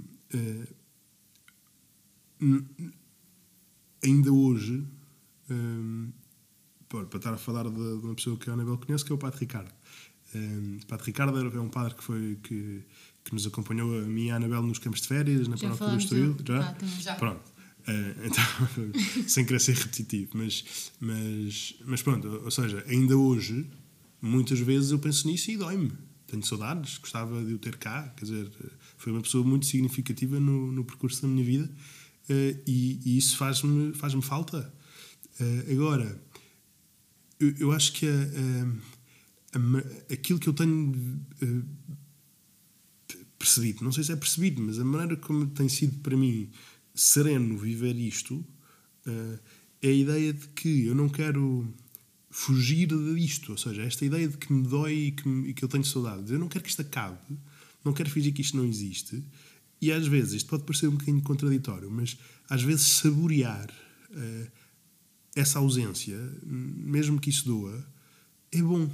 ainda hoje, para estar a falar de uma pessoa que a Anabel conhece, que é o Padre Ricardo. O Padre Ricardo é um padre que nos acompanhou a mim e a Anabel nos campos de férias, na paróquia do Estoril. Já? Pronto. Então, sem querer ser repetitivo, mas pronto, ou seja, ainda hoje, muitas vezes eu penso nisso e dói-me. Tenho saudades, gostava de o ter cá, quer dizer, foi uma pessoa muito significativa no percurso da minha vida e isso faz-me falta. Agora, eu acho que aquilo que eu tenho percebido, não sei se é percebido, mas a maneira como tem sido para mim sereno viver isto é a ideia de que eu não quero fugir disto, ou seja, esta ideia de que me dói e que eu tenho saudades, eu não quero que isto acabe, não quero fingir que isto não existe, e às vezes, isto pode parecer um bocadinho contraditório, mas às vezes saborear essa ausência, mesmo que isso doa, é bom.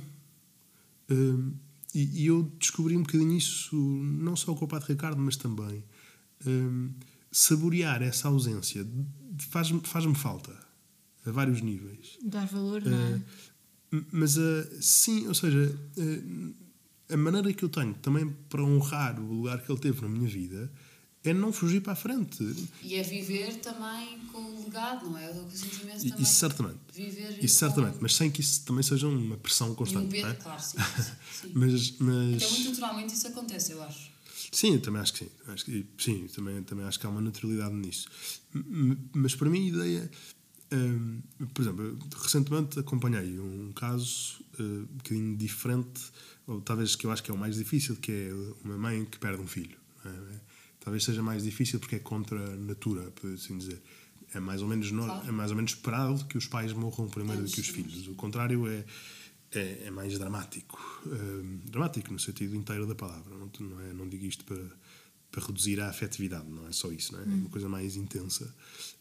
E eu descobri um bocadinho isso, não só com o Padre Ricardo, mas também saborear essa ausência faz-me falta, a vários níveis. Dar valor, não é? Mas sim, ou seja, a maneira que eu tenho também para honrar o lugar que ele teve na minha vida é não fugir para a frente. E é viver também com o legado, não é? O sentimento também. Isso certamente. Isso certamente, mas sem que isso também seja uma pressão constante. Não é? Claro, sim. mas... Até muito naturalmente isso acontece, eu acho. Sim, eu também acho que sim. Também acho que há uma naturalidade nisso. Mas para mim a ideia... por exemplo, recentemente acompanhei um caso um bocadinho diferente, ou talvez que eu acho que é o mais difícil, que é uma mãe que perde um filho. Talvez seja mais difícil porque é contra a natura, por assim dizer. É mais ou menos esperado que os pais morram primeiro do que os filhos. O contrário é mais dramático. Dramático no sentido inteiro da palavra. Não digo isto para reduzir a afetividade, não é só isso, não é? É uma coisa mais intensa.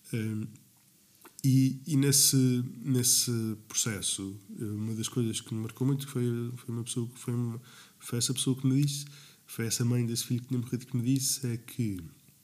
E nesse processo, uma das coisas que me marcou muito foi uma pessoa que foi essa pessoa que me disse, foi essa mãe desse filho que tinha morrido que me disse, é que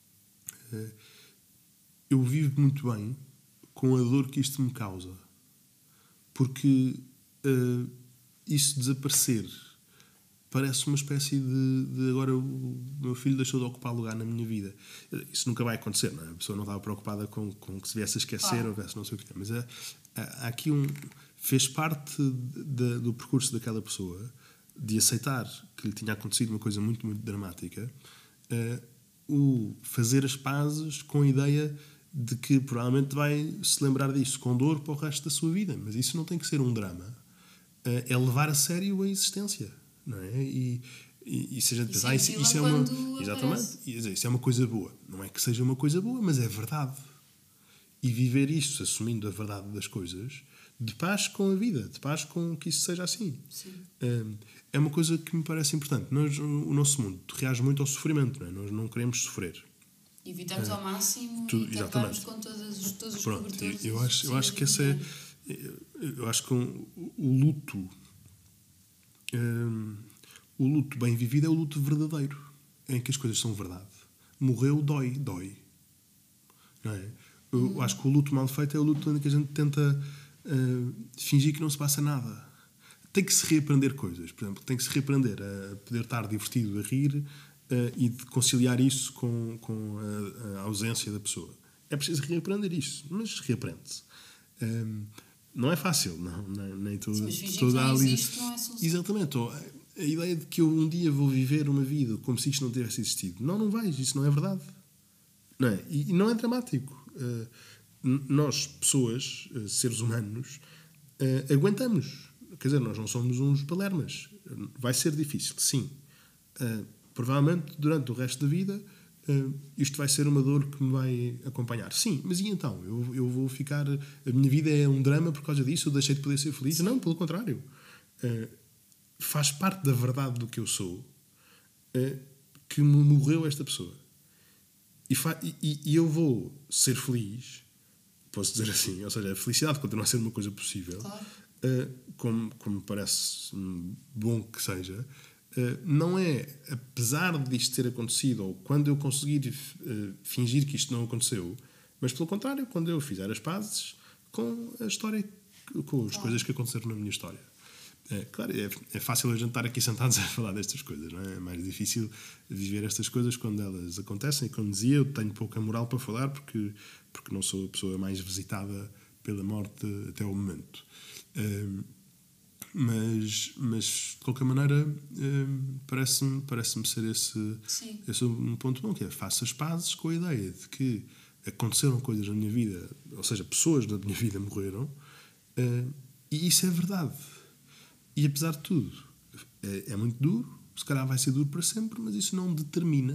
eu vivo muito bem com a dor que isto me causa, porque isso desaparecer parece uma espécie de agora o meu filho deixou de ocupar lugar na minha vida. Isso nunca vai acontecer, não é? A pessoa não estava preocupada com que se viesse a esquecer ou viesse não sei o quê, mas há aqui fez parte do percurso daquela pessoa de aceitar que lhe tinha acontecido uma coisa muito, muito dramática o fazer as pazes com a ideia de que provavelmente vai se lembrar disso com dor para o resto da sua vida. Mas isso não tem que ser um drama. É levar a sério a existência, não é? E se a gente pensar, isso é uma... Exatamente. Isso é uma coisa boa. Não é que seja uma coisa boa, mas é verdade. E viver isso, assumindo a verdade das coisas, de paz com a vida, de paz com que isso seja assim. É uma coisa que me parece importante. O nosso mundo reage muito ao sofrimento, não é? Nós não queremos sofrer. Evitamos ao máximo tudo, e tampamos com todos os cobertores. Eu acho que esse é... Eu acho que o luto... o luto bem vivido é o luto verdadeiro, em que as coisas são verdade. Morreu, dói. Não é? Eu acho que o luto mal feito é o luto em que a gente tenta fingir que não se passa nada. Tem que se reaprender coisas. Por exemplo, tem que se reaprender a poder estar divertido, a rir, e de conciliar isso com a ausência da pessoa. É preciso reaprender isso, mas reaprende-se. Não é fácil, nem tudo. Mas fingir que não existe não é solução. Exatamente. A ideia de que eu um dia vou viver uma vida como se isto não tivesse existido. Não vais, isso não é verdade. Não é? E não é dramático. Nós, pessoas, seres humanos, aguentamos. Quer dizer, nós não somos uns palermas. Vai ser difícil, sim. Provavelmente, durante o resto da vida, isto vai ser uma dor que me vai acompanhar. Sim, mas e então? Eu vou ficar... A minha vida é um drama por causa disso? Eu deixei de poder ser feliz? Sim. Não, pelo contrário. Faz parte da verdade do que eu sou que me morreu esta pessoa. E eu vou ser feliz, posso dizer assim, ou seja, a felicidade continua a ser uma coisa possível, claro. Como parece bom que seja, não é, apesar disto ter acontecido, ou quando eu conseguir fingir que isto não aconteceu, mas pelo contrário, quando eu fizer as pazes com a história, com as coisas que aconteceram na minha história. Claro, é fácil a gente estar aqui sentados a falar destas coisas, não é? É mais difícil viver estas coisas quando elas acontecem. E como dizia, eu tenho pouca moral para falar porque não sou a pessoa mais visitada pela morte até o momento. Mas de qualquer maneira, parece-me ser esse um ponto bom, que é faço as pazes com a ideia de que aconteceram coisas na minha vida, ou seja, pessoas da minha vida morreram, e isso é verdade. E apesar de tudo, é muito duro, se calhar vai ser duro para sempre, mas isso não determina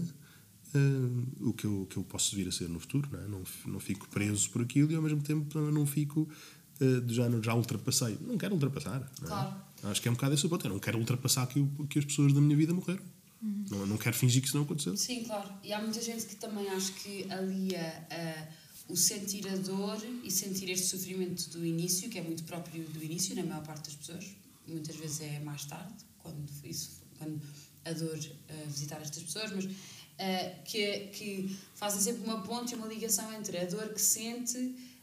o que eu posso vir a ser no futuro. Não é? Não fico preso por aquilo e ao mesmo tempo não fico já ultrapassei. Não quero ultrapassar. Não é? Claro. Acho que é um bocado esse o ponto. Eu não quero ultrapassar que as pessoas da minha vida morreram. Não quero fingir que isso não aconteceu. Sim, claro. E há muita gente que também acho que alia o sentir a dor e sentir este sofrimento do início, que é muito próprio do início, na maior parte das pessoas. Muitas vezes é mais tarde, quando a dor visitar estas pessoas, mas que fazem sempre uma ponte e uma ligação entre a dor que sente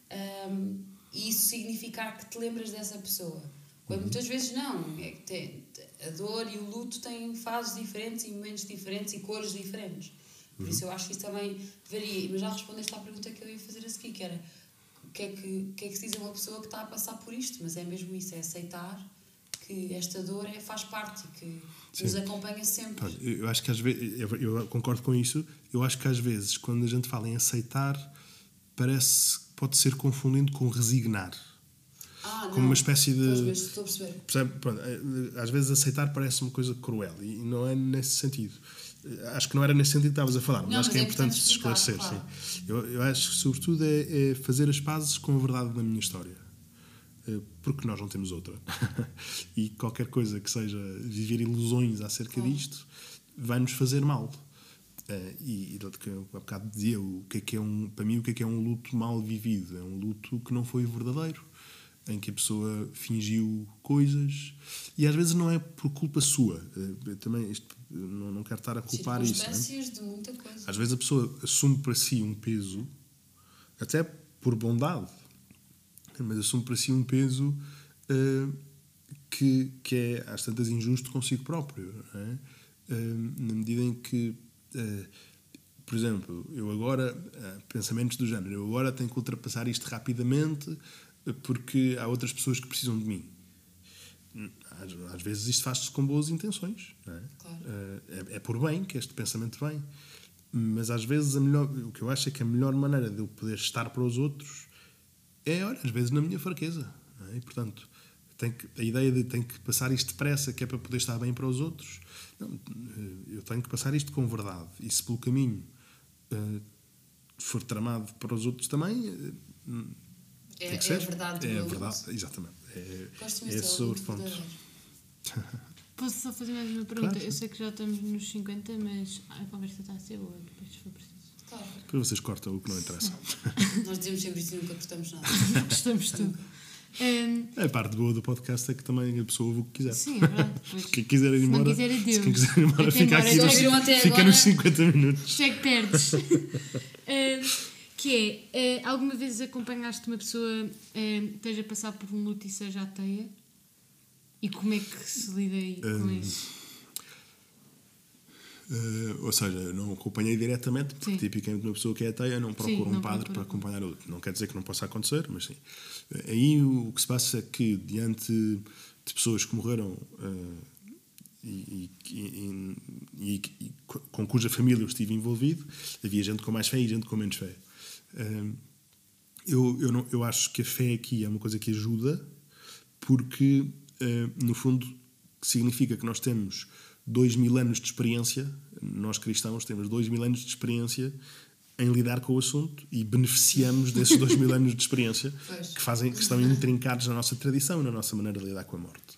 e isso significar que te lembras dessa pessoa. Quando muitas vezes não. A dor e o luto têm fases diferentes e momentos diferentes e cores diferentes. Por isso eu acho que isso também varia. Mas já respondeste à pergunta que eu ia fazer a seguir, que era o que é que se diz a uma pessoa que está a passar por isto? Mas é mesmo isso, é aceitar que esta dor faz parte e que nos acompanha sempre. Eu acho que às vezes, eu concordo com isso, eu acho que às vezes quando a gente fala em aceitar pode ser confundido com resignar. Como uma espécie de... Estou a perceber. Pronto, às vezes aceitar parece uma coisa cruel e não é nesse sentido. Acho que não era nesse sentido que estavas a falar, mas acho que é importante se esclarecer. Claro. Sim. Eu acho que sobretudo é fazer as pazes com a verdade da minha história. Porque nós não temos outra. E qualquer coisa que seja viver ilusões acerca disto vai-nos fazer mal. E eu há bocado dizia para mim o que é um luto mal vivido. É um luto que não foi verdadeiro, em que a pessoa fingiu coisas e às vezes não é por culpa sua. Eu também não quero estar a culpar isso. De muita coisa. Às vezes a pessoa assume para si um peso, até por bondade, mas assume para si um peso que é às tantas injusto consigo próprio, não é? Na medida em que, por exemplo, eu agora, pensamentos do género, eu agora tenho que ultrapassar isto rapidamente porque há outras pessoas que precisam de mim. Às vezes isto faz-se com boas intenções, não é? Claro. É por bem que este pensamento vem. Mas às vezes o que eu acho é que a melhor maneira de eu poder estar para os outros é, olha, às vezes na minha fraqueza. Não é? E, portanto, a ideia de tenho que passar isto depressa, que é para poder estar bem para os outros. Não, eu tenho que passar isto com verdade. E se pelo caminho for tramado para os outros também, tem que ser. É a verdade. É a verdade, exatamente. Gosto muito esses são os pontos. Posso só fazer mais uma pergunta? Claro. Eu sei que já estamos nos 50, mas a conversa está a ser boa, depois se for preciso. Claro. Depois vocês cortam o que não interessa. Nós dizemos sempre isso e nunca cortamos nada. Gostamos tudo. A parte boa do podcast é que também a pessoa ouve o que quiser. Sim, é verdade. Pois. Quem quiser ir Se não embora, quiser, adeus. se quem quiser ir embora, Até fica embora. aqui Já nos, viram até fica agora? nos 50 minutos. Chega, perdes. Que é, alguma vez acompanhaste uma pessoa que esteja a passar por um luto e seja ateia? E como é que se lida aí com isso? Ou seja, não acompanhei diretamente, porque Sim. tipicamente uma pessoa que é ateia não procura Sim, não um padre procura. para acompanhar o luto. Não quer dizer que não possa acontecer, mas sim. Aí o que se passa é que, diante de pessoas que morreram com cuja família eu estive envolvido, havia gente com mais fé e gente com menos fé. Eu acho que a fé aqui é uma coisa que ajuda, porque, no fundo, significa que nós temos 2000 anos de experiência, nós cristãos temos 2000 anos de experiência em lidar com o assunto e beneficiamos desses 2000 anos de experiência que estão intrincados na nossa tradição, na nossa maneira de lidar com a morte.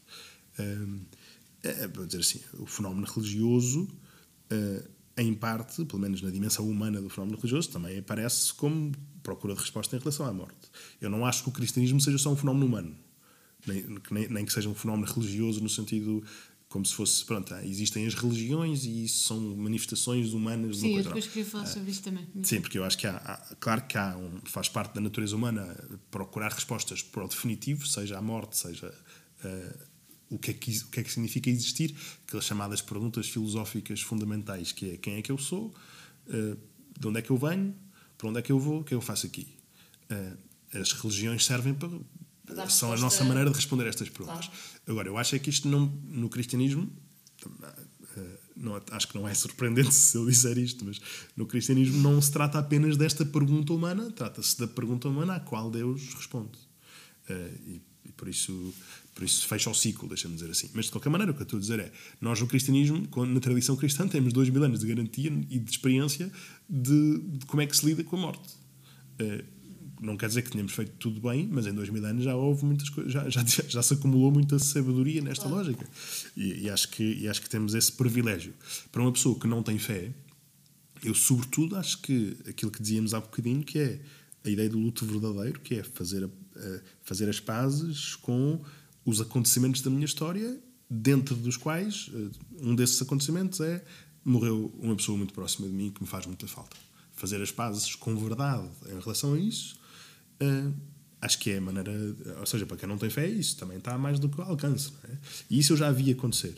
Vou dizer assim, o fenómeno religioso, em parte, pelo menos na dimensão humana do fenómeno religioso, também aparece como procura de resposta em relação à morte. Eu não acho que o cristianismo seja só um fenómeno humano, nem que seja um fenómeno religioso no sentido como se fosse, pronto, existem as religiões e isso são manifestações humanas de uma Sim, eu coisa. depois queria falar sobre isso também. Sim, porque eu acho que claro que faz parte da natureza humana procurar respostas para o definitivo, seja a morte, seja o que é que significa existir, aquelas chamadas perguntas filosóficas fundamentais, que é quem é que eu sou, de onde é que eu venho, para onde é que eu vou, o que é que eu faço aqui. As religiões servem para... São a nossa maneira de responder a estas perguntas. Claro. Agora, eu acho é que isto no cristianismo, acho que não é surpreendente se eu disser isto, mas no cristianismo não se trata apenas desta pergunta humana, trata-se da pergunta humana à qual Deus responde. E por isso fecha o ciclo, deixa-me dizer assim. Mas de qualquer maneira, o que eu estou a dizer é, nós no cristianismo, na tradição cristã, temos 2000 anos de garantia e de experiência de como é que se lida com a morte. Não quer dizer que tenhamos feito tudo bem, mas em 2000 anos já houve muitas coisas, já se acumulou muita sabedoria nesta lógica. E acho que temos esse privilégio. Para uma pessoa que não tem fé, eu sobretudo acho que aquilo que dizíamos há bocadinho, que é a ideia do luto verdadeiro, que é fazer as pazes com os acontecimentos da minha história, dentro dos quais um desses acontecimentos morreu uma pessoa muito próxima de mim que me faz muita falta. Fazer as pazes com verdade em relação a isso, acho que é a maneira, ou seja, para quem não tem fé, isso também está mais do que ao alcance, não é? E isso eu já vi acontecer.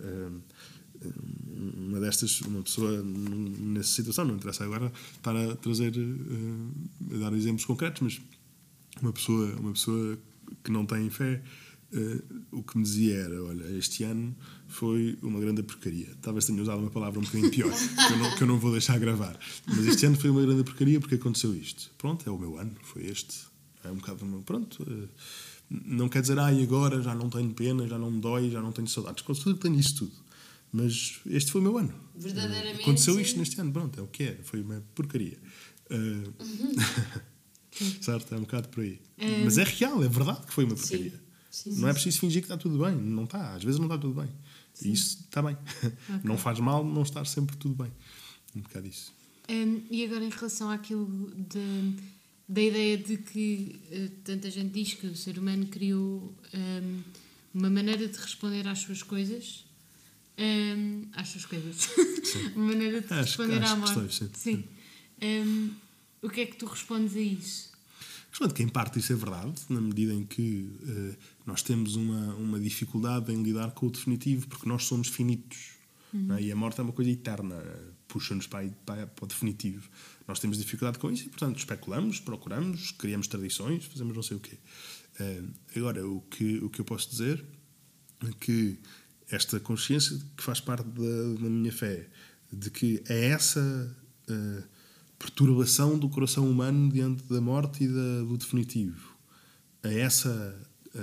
Uma pessoa nessa situação, não interessa agora estar a trazer, a dar exemplos concretos, mas uma pessoa que não tem fé, o que me dizia era, olha, este ano foi uma grande porcaria. Talvez tenha usado uma palavra um bocadinho pior, que eu não vou deixar gravar. Mas este ano foi uma grande porcaria porque aconteceu isto. Pronto, é o meu ano, foi este. É um bocado, pronto. Não quer dizer, agora já não tenho pena, já não me dói, já não tenho saudades. Com certeza tenho isso tudo. Mas este foi o meu ano. Verdadeiramente. Aconteceu isto neste ano, pronto, é o que é. Foi uma porcaria. Certo, é um bocado por aí. Mas é real, é verdade que foi uma porcaria. Sim, não é preciso fingir que está tudo bem. Não está, às vezes não está tudo bem. Sim. E isso está bem. Okay. Não faz mal não estar sempre tudo bem. Um bocado isso. E agora em relação àquilo da ideia de que tanta gente diz que o ser humano criou uma maneira de responder às suas coisas. Uma maneira de responder à morte. Questões, sim. O que é que tu respondes a isso? Respondo que em parte isso é verdade, na medida em que nós temos uma dificuldade em lidar com o definitivo, porque nós somos finitos. Não é? E a morte é uma coisa eterna, puxa-nos para o definitivo. Nós temos dificuldade com isso e, portanto, especulamos, procuramos, criamos tradições, fazemos não sei o quê. Agora, o que eu posso dizer é que esta consciência que faz parte da minha fé, de que é essa perturbação do coração humano diante da morte e do definitivo, a essa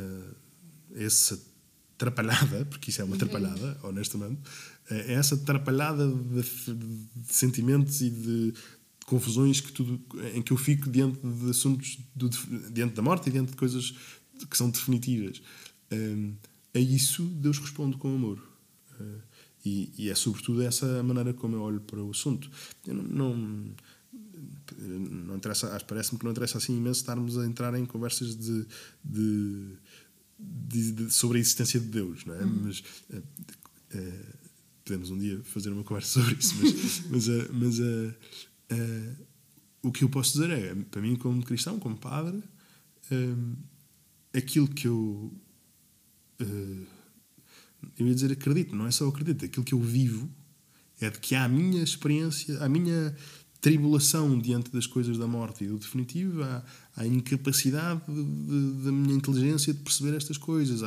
atrapalhada, porque isso é uma atrapalhada, honestamente, a essa atrapalhada de sentimentos e de confusões em que eu fico diante de assuntos diante da morte e diante de coisas que são definitivas. A isso Deus responde com amor. E é sobretudo essa maneira como eu olho para o assunto. Eu não interessa, parece-me que não interessa assim imenso estarmos a entrar em conversas sobre a existência de Deus, não é? Mas podemos um dia fazer uma conversa sobre isso. Mas o que eu posso dizer é, para mim, como cristão, como padre, aquilo que eu ia dizer acredito, não é só acredito, aquilo que eu vivo é de que há a minha experiência, a minha tribulação diante das coisas da morte e do definitivo, há a incapacidade da minha inteligência de perceber estas coisas,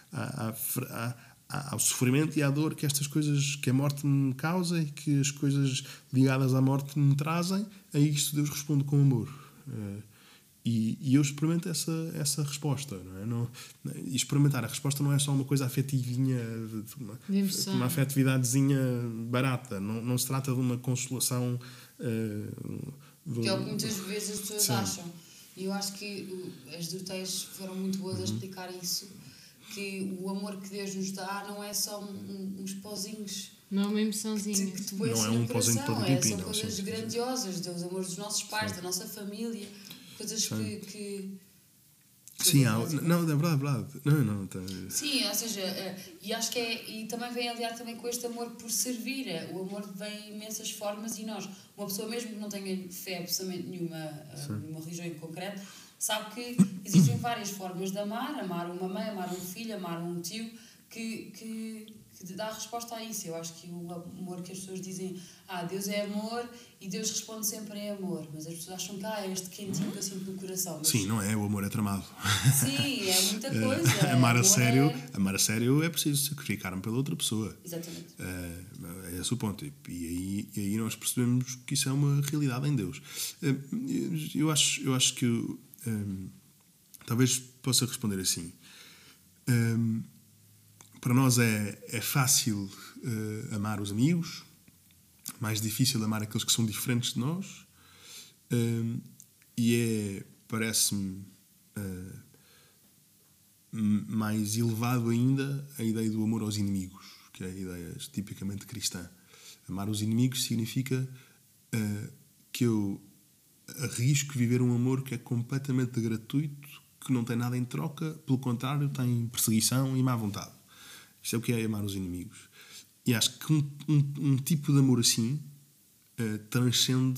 ao sofrimento e à dor que estas coisas, que a morte me causa e que as coisas ligadas à morte me trazem. A isto Deus responde com amor. E eu experimento essa resposta, não é? E experimentar a resposta não é só uma coisa afetivinha, uma afetividadezinha barata. Não se trata de uma consolação. Que é o que muitas vezes as pessoas acham. E eu acho que as Dorotheias foram muito boas a explicar isso, que o amor que Deus nos dá não é só uns pozinhos. Não é uma emoçãozinha. Que te põe não assim é um no coração. pozinho todo pimpinho. São coisas grandiosas, Deus, amor dos nossos pais, da nossa família, coisas que sim, não, é verdade. Não, tá. Sim, ou seja, e acho que e também vem aliado também com este amor por servir. O amor vem em imensas formas e nós, uma pessoa mesmo que não tenha fé absolutamente nenhuma numa religião em concreto, sabe que existem várias formas de amar uma mãe, amar um filho, amar um tio, que dá a resposta a isso. Eu acho que o amor que as pessoas dizem, Deus é amor e Deus responde sempre em amor, mas as pessoas acham que é este quentinho que eu sinto no coração. Mas... Sim, não é, o amor é tramado. Sim, é muita coisa. Amar a sério é preciso sacrificar-me pela outra pessoa. Exatamente. É esse o ponto. E aí nós percebemos que isso é uma realidade em Deus. Eu acho que talvez possa responder assim. Para nós é fácil amar os amigos, mais difícil amar aqueles que são diferentes de nós, e parece-me, mais elevado ainda a ideia do amor aos inimigos, que é a ideia tipicamente cristã. Amar os inimigos significa que eu arrisco viver um amor que é completamente gratuito, que não tem nada em troca, pelo contrário, tem perseguição e má vontade. Isto é o que é amar os inimigos. E acho que um tipo de amor assim transcende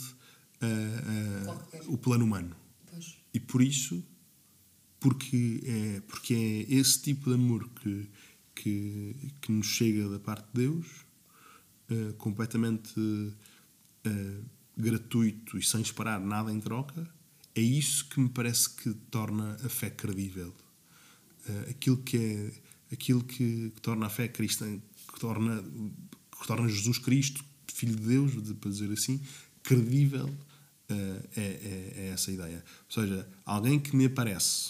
o plano humano. Pois. E por isso, porque é esse tipo de amor que nos chega da parte de Deus, completamente gratuito e sem esperar nada em troca, é isso que me parece que torna a fé credível. Aquilo que torna a fé cristã, que torna Jesus Cristo, Filho de Deus, para dizer assim, credível, é essa ideia. Ou seja, alguém que me aparece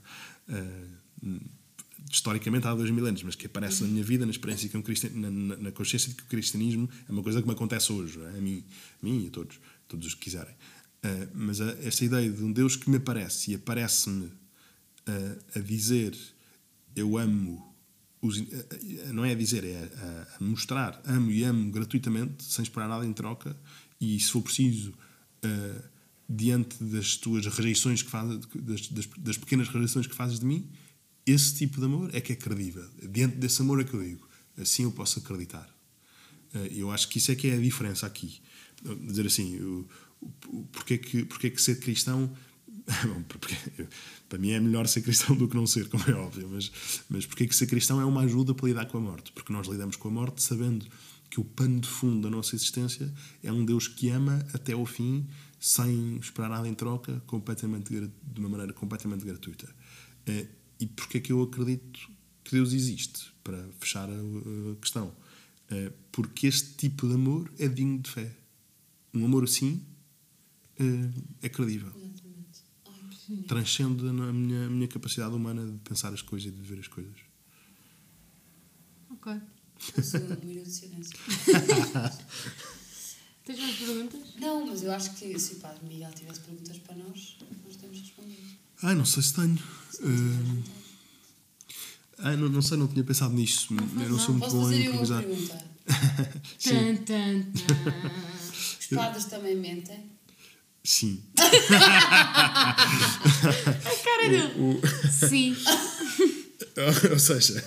historicamente há 2000 anos, mas que aparece na minha vida, na experiência na consciência de que o cristianismo é uma coisa que me acontece hoje, não é? A mim e a todos os que quiserem. Mas esta ideia de um Deus que me aparece e aparece-me a dizer eu amo, não é a dizer, é a mostrar, amo e amo gratuitamente, sem esperar nada em troca, e se for preciso, diante das tuas rejeições que fazes, das pequenas rejeições que fazes de mim, esse tipo de amor é que é credível. Diante desse amor é que eu digo, assim eu posso acreditar. Eu acho que isso é que é a diferença aqui. Dizer assim, porque é que ser cristão... Bom, porque, para mim é melhor ser cristão do que não ser, como é óbvio, mas porque é que ser cristão é uma ajuda para lidar com a morte? Porque nós lidamos com a morte sabendo que o pano de fundo da nossa existência é um Deus que ama até ao fim, sem esperar nada em troca, de uma maneira completamente gratuita. E porque é que eu acredito que Deus existe? Para fechar a questão. Porque este tipo de amor é digno de fé. um amor assim é credível. Exatamente. Ai, Transcende a minha capacidade humana de pensar as coisas e de ver as coisas. Ok. faço um minuto de silêncio. Tens mais perguntas? Não, mas eu acho que se o Padre Miguel tivesse perguntas para nós temos respondido. Não sei se tenho. Não sei, não tinha pensado nisso. Eu não sou muito Posso bom fazer em eu uma improvisar. pergunta? Tan, tan, tan. Os padres também mentem? Sim. A cara dele. Sim. Ou seja,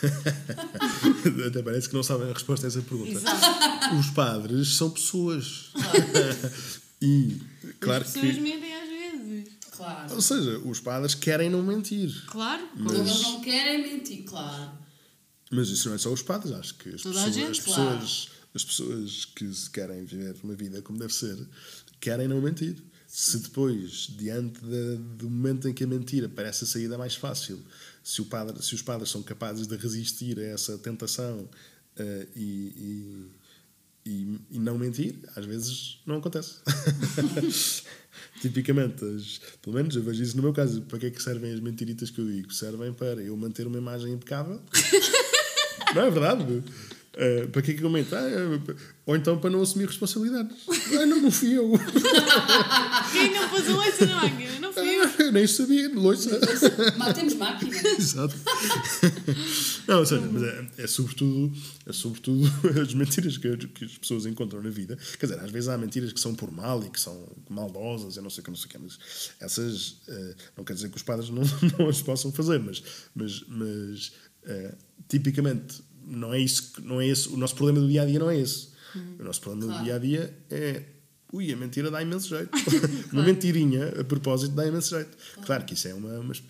até parece que não sabem a resposta a essa pergunta. Exato. Os padres são pessoas. E claro As pessoas que. mentem às vezes. Claro. Ou seja, os padres querem não mentir. Claro. Então eles não querem mentir, claro. Mas isso não é só os padres, acho que Toda a gente, as pessoas que se querem viver uma vida como deve ser, querem não mentir. Se depois, diante do momento em que a mentira parece a saída mais fácil, se os padres são capazes de resistir a essa tentação e não mentir, às vezes não acontece. Tipicamente, pelo menos eu vejo isso no meu caso. Para que é que servem as mentiritas que eu digo? Servem para eu manter uma imagem impecável. Não é verdade? Para que é que eu mento? Ou então para não assumir responsabilidades. Não fui eu. Quem não pôs a loiça na máquina? Não fui eu. Eu nem sabia de loiça. Temos máquina. Exato. Não, ou seja, mas é sobretudo as mentiras que as pessoas encontram na vida. Quer dizer, às vezes há mentiras que são por mal e que são maldosas, eu não sei o que, mas essas não quer dizer que os padres não as possam fazer, mas tipicamente não é esse, o nosso problema do dia-a-dia não é esse. O nosso problema do dia-a-dia é a mentira dá imenso jeito. Uma mentirinha a propósito dá imenso jeito. Claro que isso é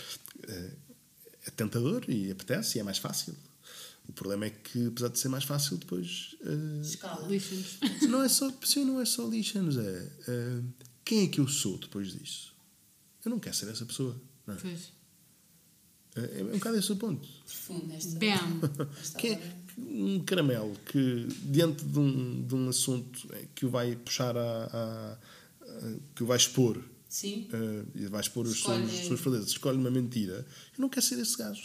é tentador e apetece e é mais fácil. O problema é que, apesar de ser mais fácil, depois Escala. Lixo-nos. não é só lixanos, quem é que eu sou depois disso? Eu não quero ser essa pessoa, não é? Pois. É um bocado esse o ponto. Profundo esta. Bam. Que é um caramelo que, diante de um assunto que o vai puxar que o vai expor, Sim. e vai expor as Escolhe- suas fraquezas, escolhe uma mentira, eu não quero ser esse gajo.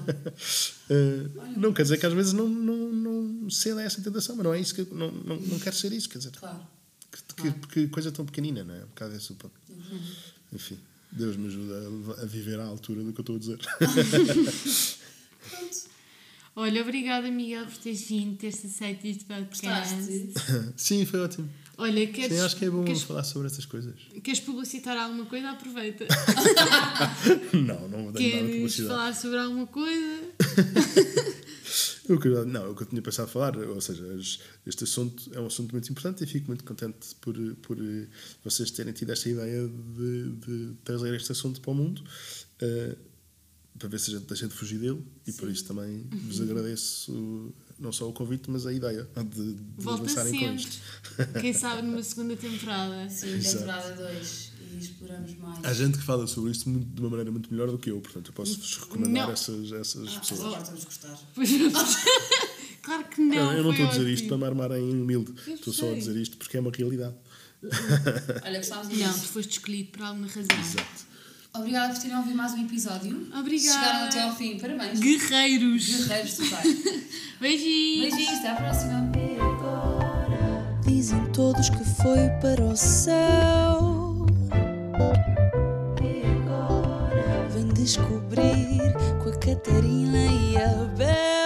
Não quer dizer que às vezes não ceda a essa tentação, mas não é isso que não quero ser isso, quer dizer, Claro. que coisa tão pequenina, não é? Um bocado esse o ponto. Enfim, Deus me ajuda a viver à altura do que eu estou a dizer. Pronto. Olha, obrigada, Miguel, por teres vindo, teres aceito este podcast. Gostaste? Sim, foi ótimo. Olha, queres, Sim, acho que é bom queres, falar sobre essas coisas. queres publicitar alguma coisa? Aproveita. Não vou dar nada de Queres publicidade. falar sobre alguma coisa? O que eu tinha pensado falar, ou seja, este assunto é um assunto muito importante e fico muito contente por vocês terem tido esta ideia de trazer este assunto para o mundo, para ver se a gente deixa de fugir dele. E por isso também vos agradeço não só o convite, mas a ideia de Volta avançarem com sempre. isto. Quem sabe numa segunda temporada. Sim, Exato. temporada 2 e exploramos mais. Há gente que fala sobre isto de uma maneira muito melhor do que eu, portanto eu posso-vos recomendar Não. essas Essa pessoas. parte vamos gostar. Pois claro que não. Eu não foi estou a dizer isto ótimo. para me armar em humilde, Eu estou só a sei. dizer isto porque é uma realidade. Olha, gostávamos Não, imenso. tu foste escolhido por alguma razão. Exato. Obrigada por terem ouvido mais um episódio. Obrigada. Chegaram até ao fim. Parabéns. Guerreiros. Guerreiros totais. Beijinhos. Beijinhos, até à próxima. Dizem todos que foi para o céu. Vem descobrir com a Catarina e a Bel.